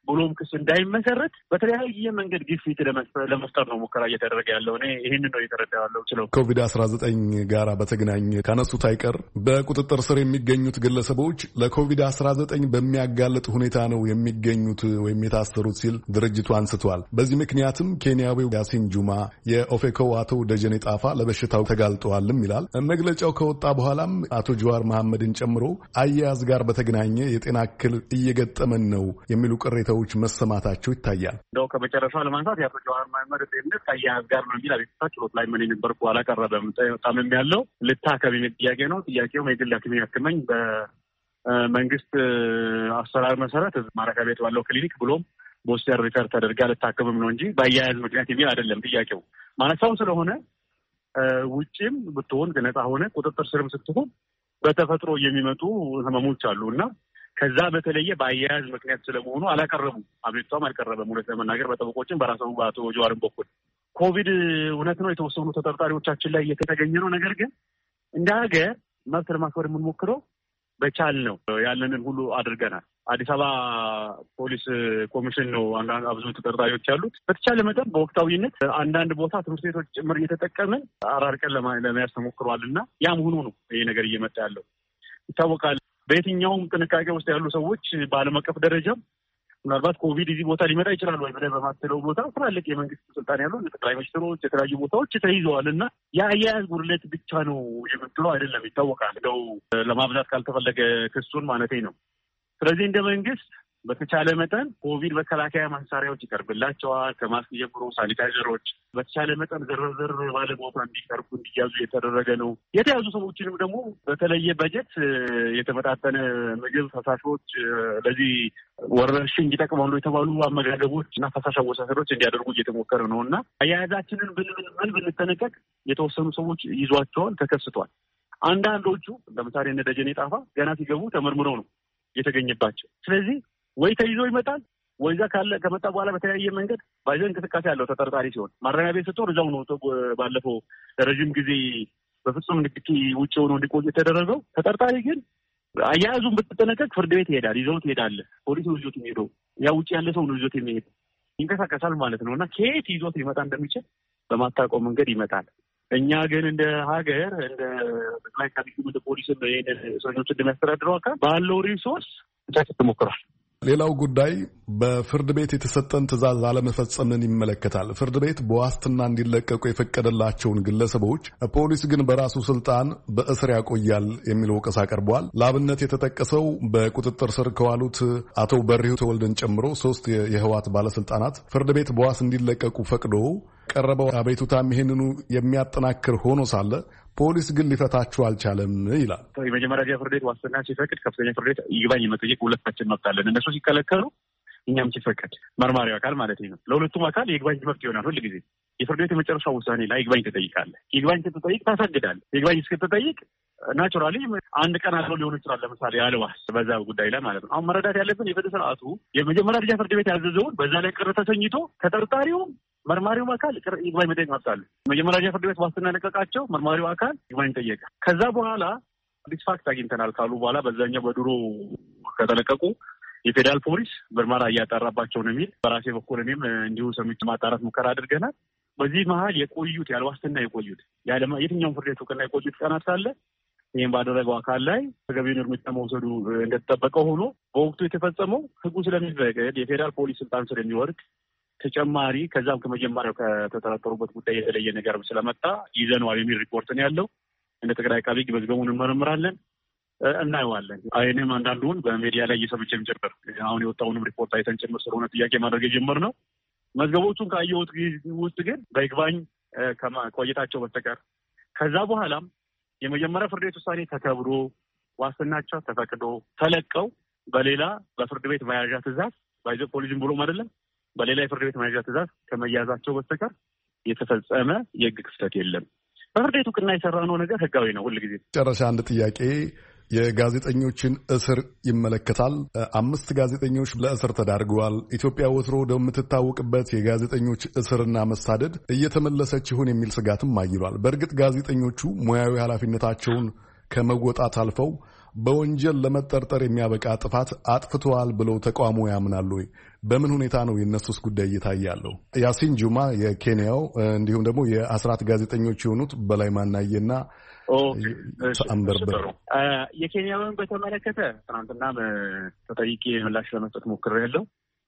ብሎም ክስ እንዳይመሰረት በተለያየ መንገድ ግፊት ለመፍጠር ነው ሙከራ እየተደረገ ያለው። እኔ ይህንን ነው እየተረዳሁ ያለው። ችለው ኮቪድ አስራ ዘጠኝ ጋር በተገናኘ ካነሱት አይቀር በቁጥጥር ስር የሚገኙት ግለሰቦች ለኮቪድ አስራ ዘጠኝ በሚያጋልጥ ሁኔታ ነው የሚገኙት ወይም የታሰሩት ሲል ድርጅቱ አንስቷል። በዚህ ምክንያትም ኬንያዊው ያሲን ጁማ፣ የኦፌኮ አቶ ደጀኔ ጣፋ ለበሽታው ተጋልጠዋልም ይላል። መግለጫው ከወጣ በኋላም አቶ ጀዋር መሐመድን ጨምሮ አያያዝ ጋር በተገናኘ የጤና እክል እየገጠመን ነው የሚሉ ቅሬታዎች መሰማታቸው ይታያል። እንደው ከመጨረሻ ለማንሳት የአቶ ጀዋር መሐመድ ጤንነት ከአያያዝ ጋር ነው የሚል አቤቱታ ችሎት ላይ ምን ነበርኩ አላቀረበም። ታምም ያለው ልታከም የሚል ጥያቄ ነው። ጥያቄው የግል ሐኪም ያክመኝ በመንግስት አሰራር መሰረት ማረፊያ ቤት ባለው ክሊኒክ ብሎም በሆስፒታል ሪፈር ተደርጋ ልታከምም ነው እንጂ በአያያዝ ምክንያት የሚል አይደለም። ጥያቄው ማነሳው ስለሆነ ውጭም ብትሆን ነፃ ሆነ ቁጥጥር ስርም ስትሆን በተፈጥሮ የሚመጡ ህመሞች አሉ እና ከዛ በተለየ በአያያዝ ምክንያት ስለመሆኑ አላቀረቡም። አቤቱታም አልቀረበም። እውነት ለመናገር በጠበቆችም በራሱ በአቶ ጀዋርም በኩል ኮቪድ እውነት ነው የተወሰኑ ተጠርጣሪዎቻችን ላይ እየተገኘ ነው። ነገር ግን እንደ ሀገር መብት ለማክበር የምንሞክረው በቻል ነው ያለንን ሁሉ አድርገናል። አዲስ አበባ ፖሊስ ኮሚሽን ነው አንዳንድ አብዙ ተጠርጣሪዎች ያሉት። በተቻለ መጠን በወቅታዊነት አንዳንድ ቦታ ትምህርት ቤቶች ጭምር እየተጠቀምን አራርቀን ለመያዝ ተሞክሯል እና ያም ሆኖ ነው ይሄ ነገር እየመጣ ያለው ይታወቃል። በየትኛውም ጥንቃቄ ውስጥ ያሉ ሰዎች በዓለም አቀፍ ደረጃ ምናልባት ኮቪድ እዚህ ቦታ ሊመጣ ይችላል ወይ ብለህ በማትለው ቦታ ትላልቅ የመንግስት ስልጣን ያሉ ጠቅላይ ሚኒስትሮች የተለያዩ ቦታዎች ተይዘዋል እና የአያያዝ ጉድለት ብቻ ነው የምትለው አይደለም። ይታወቃል። እንደው ለማብዛት ካልተፈለገ ክሱን ማለቴ ነው። ስለዚህ እንደ መንግስት በተቻለ መጠን ኮቪድ መከላከያ መሳሪያዎች ይቀርብላቸዋል። ከማስክ ጀምሮ ሳኒታይዘሮች በተቻለ መጠን ዝርዝር ባለ ቦታ እንዲቀርቡ እንዲያዙ የተደረገ ነው። የተያዙ ሰዎችንም ደግሞ በተለየ በጀት የተመጣጠነ ምግብ፣ ፈሳሾች ለዚህ ወረርሽኝ ይጠቅማሉ የተባሉ አመጋገቦች እና ፈሳሽ አወሳሰዶች እንዲያደርጉ እየተሞከረ ነው እና አያያዛችንን ምን ብንጠነቀቅ የተወሰኑ ሰዎች ይዟቸዋል፣ ተከስቷል። አንዳንዶቹ ለምሳሌ እነ ደጀኔ ጣፋ ገና ሲገቡ ተመርምረው ነው የተገኘባቸው። ስለዚህ ወይ ተይዞ ይመጣል ወይ እዛ ካለ ከመጣ በኋላ በተለያየ መንገድ ባይዘ እንቅስቃሴ ያለው ተጠርጣሪ ሲሆን ማረሚያ ቤት ስትሆን እዛው ነው። ባለፈው ለረዥም ጊዜ በፍጹም ንክኪ ውጭ ሆኖ እንዲቆይ የተደረገው ተጠርጣሪ ግን አያያዙን ብትጠነቀቅ ፍርድ ቤት ይሄዳል። ይዘው ትሄዳለ። ፖሊስ ነው ይዞት የሚሄደው። ያ ውጭ ያለ ሰው ነው ይዞት የሚሄድ ይንቀሳቀሳል ማለት ነው እና ከየት ይዞት ሊመጣ እንደሚችል በማታውቀው መንገድ ይመጣል። እኛ ግን እንደ ሀገር እንደ ጠቅላይ ካቢኔ እንደ ፖሊስ ይሄንን ሰኞች እንደሚያስተዳድረው አካል ባለው ሪሶርስ ብቻ ተሞክሯል። ሌላው ጉዳይ በፍርድ ቤት የተሰጠን ትዕዛዝ አለመፈጸምን ይመለከታል። ፍርድ ቤት በዋስትና እንዲለቀቁ የፈቀደላቸውን ግለሰቦች ፖሊስ ግን በራሱ ስልጣን በእስር ያቆያል የሚል ወቀሳ ቀርቧል። ለአብነት የተጠቀሰው በቁጥጥር ስር ከዋሉት አቶ በሪሁ ተወልደን ጨምሮ ሶስት የህወሓት ባለስልጣናት ፍርድ ቤት በዋስ እንዲለቀቁ ፈቅዶ ቀረበው አቤቱታም ይህንኑ የሚያጠናክር ሆኖ ሳለ ፖሊስ ግን ሊፈታችሁ አልቻለም ይላል። የመጀመሪያ ደረጃ ፍርድ ቤት ዋስትና ሲፈቅድ ከፍተኛ ፍርድ ቤት ይግባኝ የመጠየቅ ሁለታችን መብት አለን። እነሱ ሲከለከሉ እኛም ሲፈቀድ መርማሪው አካል ማለት ነው። ለሁለቱም አካል የይግባኝ መብት ይሆናል። ሁል ጊዜ የፍርድ ቤት የመጨረሻ ውሳኔ ላይ ይግባኝ ትጠይቃለህ። ይግባኝ ስትጠይቅ ታሳግዳለህ። ይግባኝ እስክትጠይቅ ናቹራሊ አንድ ቀን አለው ሊሆን ይችላል። ለምሳሌ አልባስ በዛ ጉዳይ ላይ ማለት ነው። አሁን መረዳት ያለብን የፍትህ ስርዓቱ የመጀመሪያ ደረጃ ፍርድ ቤት ያዘዘውን በዛ ላይ ቅር ተሰኝቶ ተጠርጣሪውም መርማሪው አካል ይግባኝ መጠየቅ መብት አለ። መጀመሪያ ደረጃ ፍርድ ቤት ዋስትና ለቀቃቸው፣ መርማሪው አካል ይግባኝ ጠየቀ። ከዛ በኋላ አዲስ ፋክት አግኝተናል ካሉ በኋላ በዛኛው በድሮ ከተለቀቁ የፌዴራል ፖሊስ ምርመራ እያጣራባቸው ነው የሚል በራሴ በኩል እኔም እንዲሁ ሰምቼ ማጣራት ሙከራ አድርገናል። በዚህ መሀል የቆዩት ያለ ዋስትና የቆዩት ያለ የትኛውም ፍርድ ቤት እውቅና የቆዩት ቀናት ካለ ይህም ባደረገው አካል ላይ ተገቢውን እርምጃ መውሰዱ እንደተጠበቀ ሆኖ በወቅቱ የተፈጸመው ሕጉ ስለሚፈቅድ የፌዴራል ፖሊስ ስልጣን ስለሚወርድ ተጨማሪ ከዛም ከመጀመሪያው ከተጠረጠሩበት ጉዳይ የተለየ ነገር ስለመጣ ይዘነዋል የሚል ሪፖርት ነው ያለው። እንደ ጠቅላይ አቃቤ ሕግ መዝገቡን እንመረምራለን፣ እናየዋለን። አይንም አንዳንዱን በሚዲያ ላይ እየሰምቼም ጭምር አሁን የወጣውንም ሪፖርት አይተን ጭምር ስለሆነ ጥያቄ ማድረግ የጀመርነው መዝገቦቹን ካየሁት ውስጥ ግን በይግባኝ ከቆይታቸው በስተቀር ከዛ በኋላም የመጀመሪያ ፍርድ ቤት ውሳኔ ተከብሮ ዋስትናቸው ተፈቅዶ ተለቀው በሌላ በፍርድ ቤት መያዣ ትዕዛዝ ባይዘ ፖሊስም ብሎም አይደለም በሌላ የፍርድ ቤት መያዣ ትዕዛዝ ከመያዛቸው በስተቀር የተፈጸመ የህግ ክፍተት የለም። በፍርድ ቤቱ ቅና የሰራነው ነገር ህጋዊ ነው። ሁልጊዜ ጨረሻ አንድ ጥያቄ የጋዜጠኞችን እስር ይመለከታል። አምስት ጋዜጠኞች ለእስር ተዳርገዋል። ኢትዮጵያ ወትሮ ወደምትታወቅበት የጋዜጠኞች እስርና መሳደድ እየተመለሰች ይሆን የሚል ስጋትም አይሏል። በእርግጥ ጋዜጠኞቹ ሙያዊ ኃላፊነታቸውን ከመወጣት አልፈው በወንጀል ለመጠርጠር የሚያበቃ ጥፋት አጥፍተዋል ብለው ተቋሙ ያምናሉ ወይ? በምን ሁኔታ ነው የነሱስ ጉዳይ እየታያለው? ያሲን ጁማ የኬንያው እንዲሁም ደግሞ የአስራት ጋዜጠኞች የሆኑት በላይ ማናየና አንበርበር የኬንያውን በተመለከተ ትናንትና ተጠይቄ ምላሽ ለመስጠት ሞክሬያለሁ።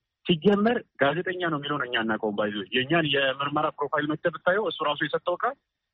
ሲጀመር ጋዜጠኛ ነው የሚለውን እኛ እናውቀው ባይዞ የኛን የምርመራ ፕሮፋይል መጥተህ ብታየው እሱ ራሱ የሰጠው ቃል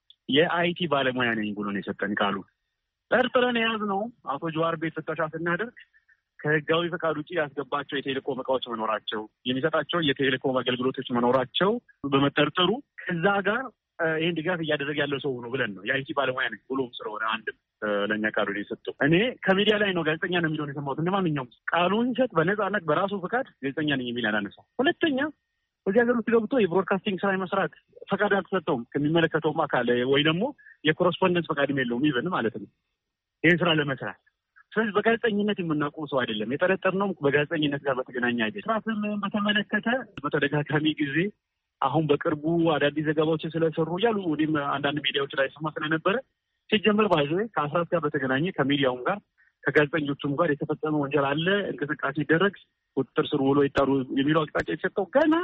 የአይቲ ባለሙያ ነኝ ብሎ ነው የሰጠን ቃሉ። ጠርጥረን የያዝነው አቶ ጀዋር ቤት ፍተሻ ስናደርግ ከህጋዊ ፈቃድ ውጪ ያስገባቸው የቴሌኮም እቃዎች መኖራቸው፣ የሚሰጣቸው የቴሌኮም አገልግሎቶች መኖራቸው በመጠርጠሩ ከዛ ጋር ይህን ድጋፍ እያደረገ ያለው ሰው ነው ብለን ነው የአይቲ ባለሙያ ነኝ ብሎም ስለሆነ አንድም ለእኛ ቃሉን የሰጠው። እኔ ከሚዲያ ላይ ነው ጋዜጠኛ ነው የሚለውን የሰማሁት። እንደማንኛውም ቃሉን ሲሰጥ በነጻነት በራሱ ፈቃድ ጋዜጠኛ ነኝ የሚል አላነሳም። ሁለተኛ በዚህ ሀገር ውስጥ ገብቶ የብሮድካስቲንግ ስራ መስራት ፈቃድ አልተሰጠውም ከሚመለከተውም አካል ወይ ደግሞ የኮረስፖንደንስ ፈቃድም የለውም ይብን ማለት ነው ይህን ስራ ለመስራት። ስለዚህ በጋዜጠኝነት የምናውቀው ሰው አይደለም። የጠረጠርነውም በጋዜጠኝነት ጋር በተገናኘ አይደለም። ስራትም በተመለከተ በተደጋጋሚ ጊዜ አሁን በቅርቡ አዳዲስ ዘገባዎችን ስለሰሩ እያሉ ወዲም አንዳንድ ሚዲያዎች ላይ ሰማ ስለነበረ ሲጀመር ባይዘ ከአስራት ጋር በተገናኘ ከሚዲያውም ጋር ከጋዜጠኞቹም ጋር የተፈጸመ ወንጀል አለ፣ እንቅስቃሴ ይደረግ፣ ቁጥጥር ስር ውሎ ይጣሩ የሚለው አቅጣጫ የተሰጠው ገና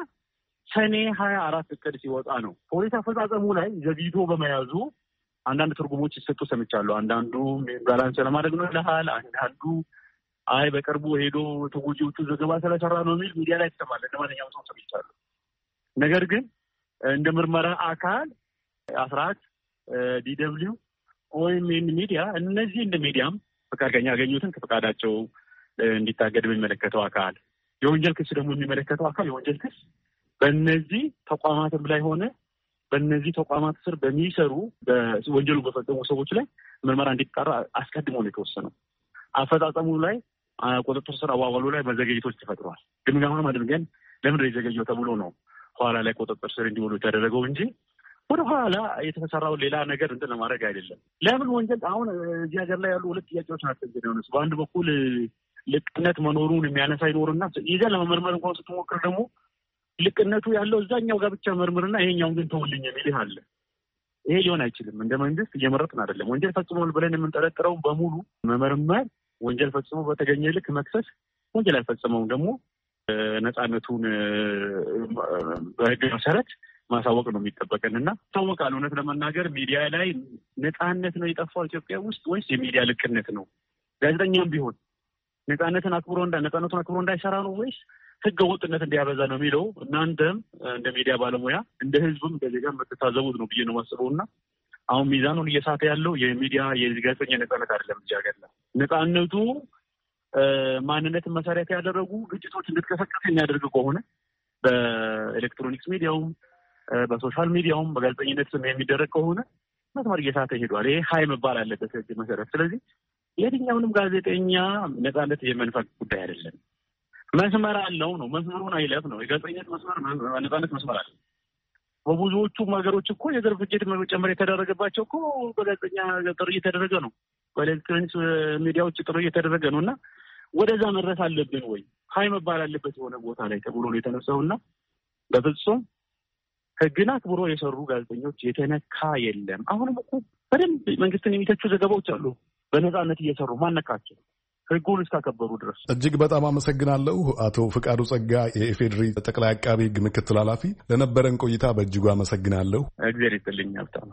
ሰኔ ሀያ አራት እቅድ ሲወጣ ነው። ፖሊስ አፈጻጸሙ ላይ ዘግይቶ በመያዙ አንዳንድ ትርጉሞች ሲሰጡ ሰምቻለሁ። አንዳንዱ ባላንስ ለማድረግ ነው ይላል፣ አንዳንዱ አይ በቅርቡ ሄዶ ተጎጂዎቹ ዘገባ ስለሰራ ነው የሚል ሚዲያ ላይ ተሰማለ። ለማንኛውም ሰው ሰምቻለሁ። ነገር ግን እንደ ምርመራ አካል አስራት ዲደብሊው ወይም ሚዲያ እነዚህ እንደ ሚዲያም ፈቃደኛ ያገኙትን ከፈቃዳቸው እንዲታገድ የሚመለከተው አካል የወንጀል ክስ ደግሞ የሚመለከተው አካል የወንጀል ክስ በእነዚህ ተቋማትም ላይ ሆነ በእነዚህ ተቋማት ስር በሚሰሩ በወንጀሉ በፈጸሙ ሰዎች ላይ ምርመራ እንዲጣራ አስቀድሞ ነው የተወሰነው። አፈጻጸሙ ላይ ቁጥጥር ስር አዋዋሉ ላይ መዘገየቶች ተፈጥረዋል። ግምገማ አድርገን ለምን የዘገየው ተብሎ ነው ኋላ ላይ ቁጥጥር ስር እንዲውሉ የተደረገው እንጂ ወደ ኋላ የተሰራው ሌላ ነገር እንትን ለማድረግ አይደለም። ለምን ወንጀል አሁን እዚህ ሀገር ላይ ያሉ ሁለት ጥያቄዎች ናቸው። እንግዲህ በአንድ በኩል ልቅነት መኖሩን የሚያነሳ ይኖርና ይዘን ለመመርመር እንኳን ስትሞክር ደግሞ ልቅነቱ ያለው እዛኛው ጋር ብቻ መርምርና ይሄኛውን ግን ተውልኝ የሚልህ አለ። ይሄ ሊሆን አይችልም። እንደ መንግስት እየመረጥን አይደለም። ወንጀል ፈጽሟል ብለን የምንጠረጥረው በሙሉ መመርመር፣ ወንጀል ፈጽሞ በተገኘ ልክ መክሰስ፣ ወንጀል ያልፈጸመውን ደግሞ ነፃነቱን በህግ መሰረት ማሳወቅ ነው የሚጠበቀን እና ታወቃል። እውነት ለመናገር ሚዲያ ላይ ነፃነት ነው የጠፋው ኢትዮጵያ ውስጥ ወይስ የሚዲያ ልቅነት ነው? ጋዜጠኛም ቢሆን ነፃነትን አክብሮ እንዳ ነፃነቱን አክብሮ እንዳይሰራ ነው ወይስ ህገ ወጥነት እንዲያበዛ ነው የሚለው እናንተም እንደ ሚዲያ ባለሙያ እንደ ህዝብም እንደ ዜጋ የምትታዘቡት ነው ብዬ ነው የማስበው። እና አሁን ሚዛኑን እየሳተ ያለው የሚዲያ የጋዜጠኛ ነፃነት አይደለም። እዚህ ሀገር ላይ ነፃነቱ ማንነትን መሰረት ያደረጉ ግጭቶች እንድትቀሰቀስ የሚያደርግ ከሆነ በኤሌክትሮኒክስ ሚዲያውም በሶሻል ሚዲያውም በጋዜጠኝነት ስም የሚደረግ ከሆነ መስመር እየሳተ ሄዷል። ይሄ ሀይ መባል አለበት ህግ መሰረት። ስለዚህ የትኛውንም ጋዜጠኛ ነፃነት የመንፈግ ጉዳይ አይደለም። መስመር አለው ነው፣ መስመሩን አይለፍ ነው። የጋዜጠኝነት መስመር ነፃነት መስመር አለ። በብዙዎቹም ሀገሮች እኮ የዘር ፍጅት መጨመር የተደረገባቸው እኮ በጋዜጠኛ ጥሪ እየተደረገ ነው፣ በኤሌክትሮኒክስ ሚዲያዎች ጥሪ እየተደረገ ነው። እና ወደዛ መድረስ አለብን ወይ ሀይ መባል አለበት የሆነ ቦታ ላይ ተብሎ ነው የተነሳውና በፍጹም ህግን አክብሮ የሰሩ ጋዜጠኞች የተነካ የለም። አሁንም እኮ በደንብ መንግስትን የሚተቹ ዘገባዎች አሉ። በነፃነት እየሰሩ ማነካቸው ህጉን እስካከበሩ ድረስ። እጅግ በጣም አመሰግናለሁ አቶ ፍቃዱ ጸጋ የኢፌዴሪ ጠቅላይ አቃቢ ህግ ምክትል ኃላፊ ለነበረን ቆይታ በእጅጉ አመሰግናለሁ። እግዚአብሔር ይስጥልኝ። በጣም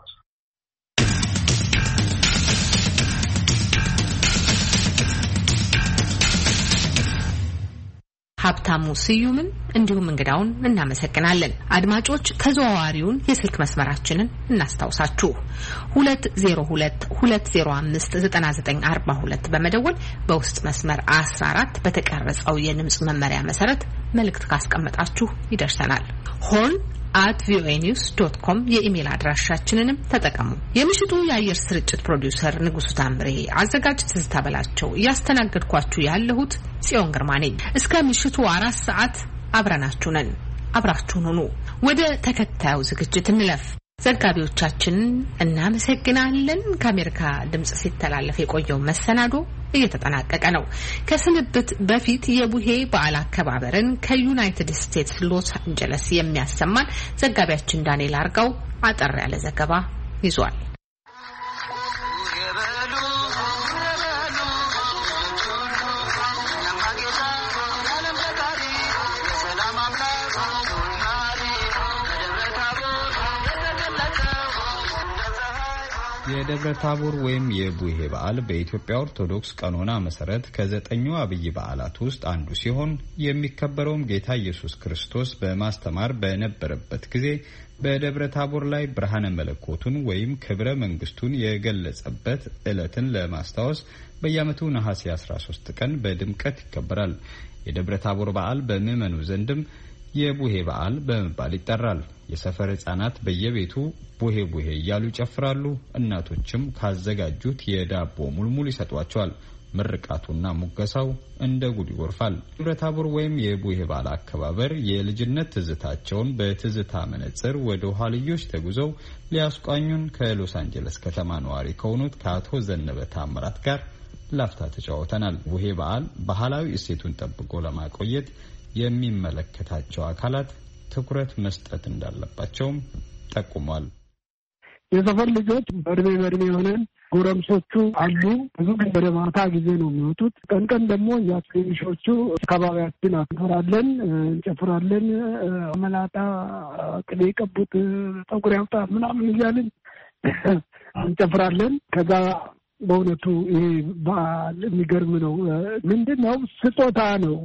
ሀብታሙ ስዩምን እንዲሁም እንግዳውን እናመሰግናለን። አድማጮች ተዘዋዋሪውን የስልክ መስመራችንን እናስታውሳችሁ ሁለት ዜሮ ሁለት ሁለት ዜሮ አምስት ዘጠና ዘጠኝ አርባ ሁለት በመደወል በውስጥ መስመር አስራ አራት በተቀረጸው የድምጽ መመሪያ መሰረት መልእክት ካስቀመጣችሁ ይደርሰናል። ሆን አት ቪኦኤ ኒውስ ዶት ኮም የኢሜል አድራሻችንንም ተጠቀሙ። የምሽቱ የአየር ስርጭት ፕሮዲውሰር ንጉሱ ታምሬ፣ አዘጋጅ ትዝታ በላቸው፣ እያስተናገድኳችሁ ያለሁት ጽዮን ግርማ ነኝ። እስከ ምሽቱ አራት ሰዓት አብረናችሁ ነን። አብራችሁን ሁኑ። ወደ ተከታዩ ዝግጅት እንለፍ። ዘጋቢዎቻችንን እናመሰግናለን። ከአሜሪካ ድምጽ ሲተላለፍ የቆየው መሰናዶ እየተጠናቀቀ ነው። ከስንብት በፊት የቡሄ በዓል አከባበርን ከዩናይትድ ስቴትስ ሎስ አንጀለስ የሚያሰማን ዘጋቢያችን ዳንኤል አርጋው አጠር ያለ ዘገባ ይዟል። የደብረ ታቦር ወይም የቡሄ በዓል በኢትዮጵያ ኦርቶዶክስ ቀኖና መሰረት ከዘጠኙ አብይ በዓላት ውስጥ አንዱ ሲሆን የሚከበረውም ጌታ ኢየሱስ ክርስቶስ በማስተማር በነበረበት ጊዜ በደብረ ታቦር ላይ ብርሃነ መለኮቱን ወይም ክብረ መንግስቱን የገለጸበት ዕለትን ለማስታወስ በየዓመቱ ነሐሴ አስራ ሶስት ቀን በድምቀት ይከበራል። የደብረ ታቦር በዓል በምዕመኑ ዘንድም የቡሄ በዓል በመባል ይጠራል። የሰፈር ህጻናት በየቤቱ ቡሄ ቡሄ እያሉ ይጨፍራሉ። እናቶችም ካዘጋጁት የዳቦ ሙልሙል ይሰጧቸዋል። ምርቃቱና ሙገሳው እንደ ጉድ ይወርፋል። ደብረ ታቦር ወይም የቡሄ በዓል አከባበር የልጅነት ትዝታቸውን በትዝታ መነጽር ወደ ኋልዮሽ ተጉዘው ሊያስቃኙን ከሎስ አንጀለስ ከተማ ነዋሪ ከሆኑት ከአቶ ዘነበ ታምራት ጋር ላፍታ ተጫውተናል። ቡሄ በዓል ባህላዊ እሴቱን ጠብቆ ለማቆየት የሚመለከታቸው አካላት ትኩረት መስጠት እንዳለባቸውም ጠቁሟል። የሰፈር ልጆች በእድሜ በእድሜ ሆነን ጎረምሶቹ አሉ። ብዙ ግን ወደ ማታ ጊዜ ነው የሚወጡት። ቀን ቀን ደግሞ ያስገኝሾቹ አካባቢያችን አክብራለን፣ እንጨፍራለን። መላጣ ቅቤ ቀቡት፣ ጠጉር ያውጣ ምናምን እያልን እንጨፍራለን። ከዛ በእውነቱ ይሄ በዓል የሚገርም ነው። ምንድን ነው? ስጦታ ነው።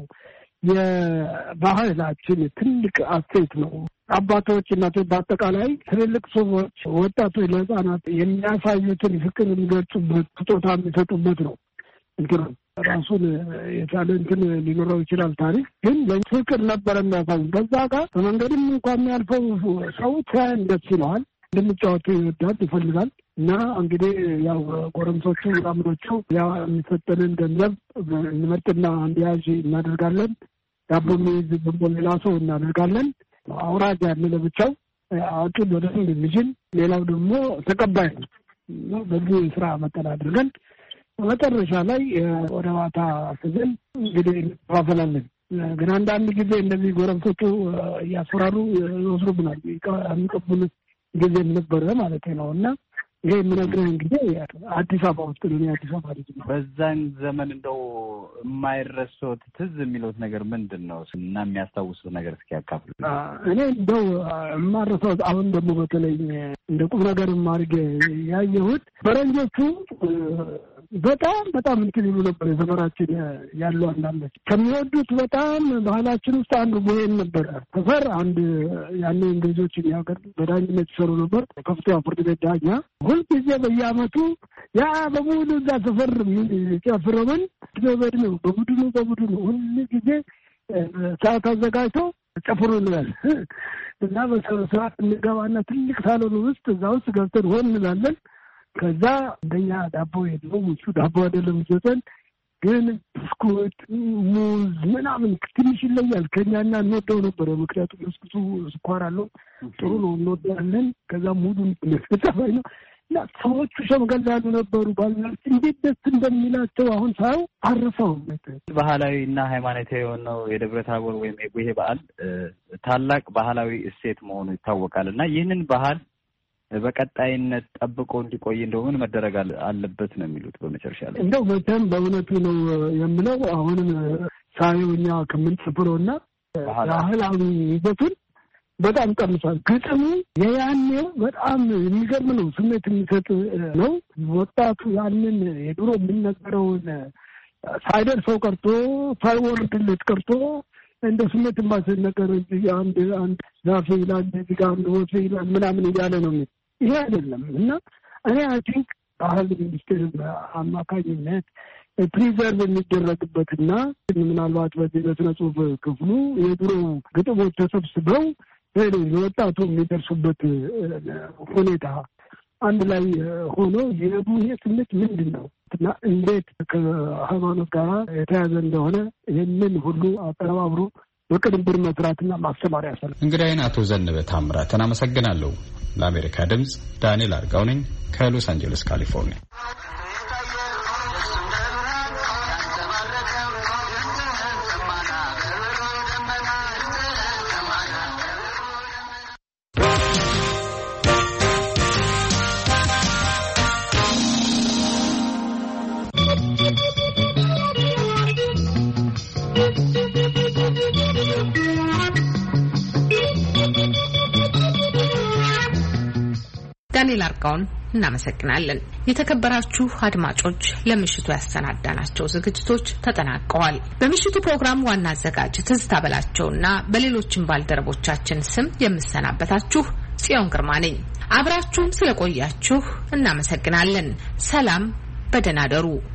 የባህላችን ትልቅ አሴት ነው። አባቶች፣ እናቶች፣ በአጠቃላይ ትልልቅ ሰዎች ወጣቶች ለህፃናት የሚያሳዩትን ፍቅር የሚገልጹበት ስጦታ የሚሰጡበት ነው። እንትን ራሱን የቻለ እንትን ሊኖረው ይችላል ታሪክ፣ ግን ፍቅር ነበረ የሚያሳዩ። በዛ ጋር በመንገድም እንኳን የሚያልፈው ሰው ሲያየን ደስ ይለዋል፣ እንድንጫወቱ ይወዳል፣ ይፈልጋል። እና እንግዲህ ያው ጎረምሶቹ ምናምኖቹ ያው የሚሰጠንን ገንዘብ እንመርጥና እንዲያዥ እናደርጋለን። ዳቦ የሚይዝ ዝም ሌላ ሰው እናደርጋለን። አውራጅ ያለ ለብቻው አዋቂን ወደ ስንድ የሚችል ሌላው ደግሞ ተቀባይ ነው። በዚህ ስራ መጠን አድርገን በመጨረሻ ላይ ወደ ማታ ስንል እንግዲህ እንከፋፈላለን። ግን አንዳንድ ጊዜ እንደዚህ ጎረምሶቹ እያስፈራሩ ይወስዱብናል። የሚቀቡን ጊዜም ነበረ ማለት ነው። እና ይሄ የምነግርህ እንግዲህ አዲስ አበባ ውስጥ ነው። አዲስ አበባ ልጅ ነው። በዛን ዘመን እንደው የማይረሳው ትዝ የሚሉት ነገር ምንድን ነው እና የሚያስታውሱት ነገር እስኪ ያካፍሉ። እኔ እንደው የማረሳው አሁን ደግሞ በተለይ እንደ ቁም ነገር ማድረግ ያየሁት ፈረንጆቹ በጣም በጣም እንትን ይሉ ነበር። የሰፈራችን ያሉ አንዳንዶች ከሚወዱት በጣም ባህላችን ውስጥ አንዱ ቡሄን ነበረ። ሰፈር አንድ ያኔ እንግሊዞች የሚያገር በዳኝነት ይሰሩ ነበር። ከፍተኛ ፍርድ ቤት ዳኛ ሁልጊዜ በየዓመቱ ያ በሙሉ እዛ ሰፈር ጨፍረውን በበድሜው በቡድኑ በቡድኑ ሁል ጊዜ ሰዓት አዘጋጅቶ ጨፍሩ እንላል እና በሰዓት እንገባና ትልቅ ሳሎን ውስጥ እዛ ውስጥ ገብተን ሆን እንላለን። ከዛ እንደኛ ዳቦ የለው እሱ ዳቦ አይደለም ይሰጠን፣ ግን ብስኩት፣ ሙዝ ምናምን ትንሽ ይለያል ከኛና እንወደው ነበር። ምክንያቱም ብስኩቱ ስኳር አለው ጥሩ ነው እንወዳለን። ከዛ ሙሉ ተፈይ ነው እና ሰዎቹ ሸምገል ያሉ ነበሩ። ባልናት እንዴት ደስ እንደሚላቸው አሁን ሳይው አረፈው። ባህላዊ እና ሃይማኖታዊ የሆነው የደብረ ታቦር ወይም የቡሄ በዓል ታላቅ ባህላዊ እሴት መሆኑ ይታወቃል እና ይህንን ባህል በቀጣይነት ጠብቆ እንዲቆይ እንደው ምን መደረግ አለበት ነው የሚሉት? በመጨረሻ ላይ እንደው መቼም በእውነቱ ነው የምለው አሁንም ሳይውኛ ከምንጽፍረውና ባህላዊ ይዘቱን በጣም ቀምሷል። ግጥሙ የያኔው በጣም የሚገርም ነው፣ ስሜት የሚሰጥ ነው። ወጣቱ ያንን የድሮ የሚነገረውን ሳይደርሰው ቀርቶ ሳይወርድለት ቀርቶ እንደ ስሜት የማይሰጥ ነገር አንድ አንድ ዛፌ ይላል እዚህ ጋር አንድ ወፌ ይላል ምናምን እያለ ነው። ይሄ አይደለም እና እኔ አይ ቲንክ ባህል ሚኒስቴር አማካኝነት ፕሪዘርቭ የሚደረግበትና ምናልባት በዚህ በስነ ጽሁፍ ክፍሉ የድሮ ግጥሞች ተሰብስበው ለወጣቱ የሚደርሱበት ሁኔታ አንድ ላይ ሆኖ የቡሄ ስሜት ምንድን ነው እና እንዴት ከሃይማኖት ጋር የተያዘ እንደሆነ ይህንን ሁሉ አቀነባብሮ በቅንብር መስራትና ማስተማር ያሰለ። እንግዲህ አቶ ዘነበ ታምራትን አመሰግናለሁ። ለአሜሪካ ድምጽ ዳንኤል አርጋው ነኝ ከሎስ አንጀለስ ካሊፎርኒያ። ዳንኤል አርጋውን እናመሰግናለን። የተከበራችሁ አድማጮች ለምሽቱ ያሰናዳናቸው ዝግጅቶች ተጠናቀዋል። በምሽቱ ፕሮግራም ዋና አዘጋጅ ትዝታ በላቸውና በሌሎችም ባልደረቦቻችን ስም የምሰናበታችሁ ጽዮን ግርማ ነኝ። አብራችሁን ስለቆያችሁ እናመሰግናለን። ሰላም፣ በደህና ደሩ።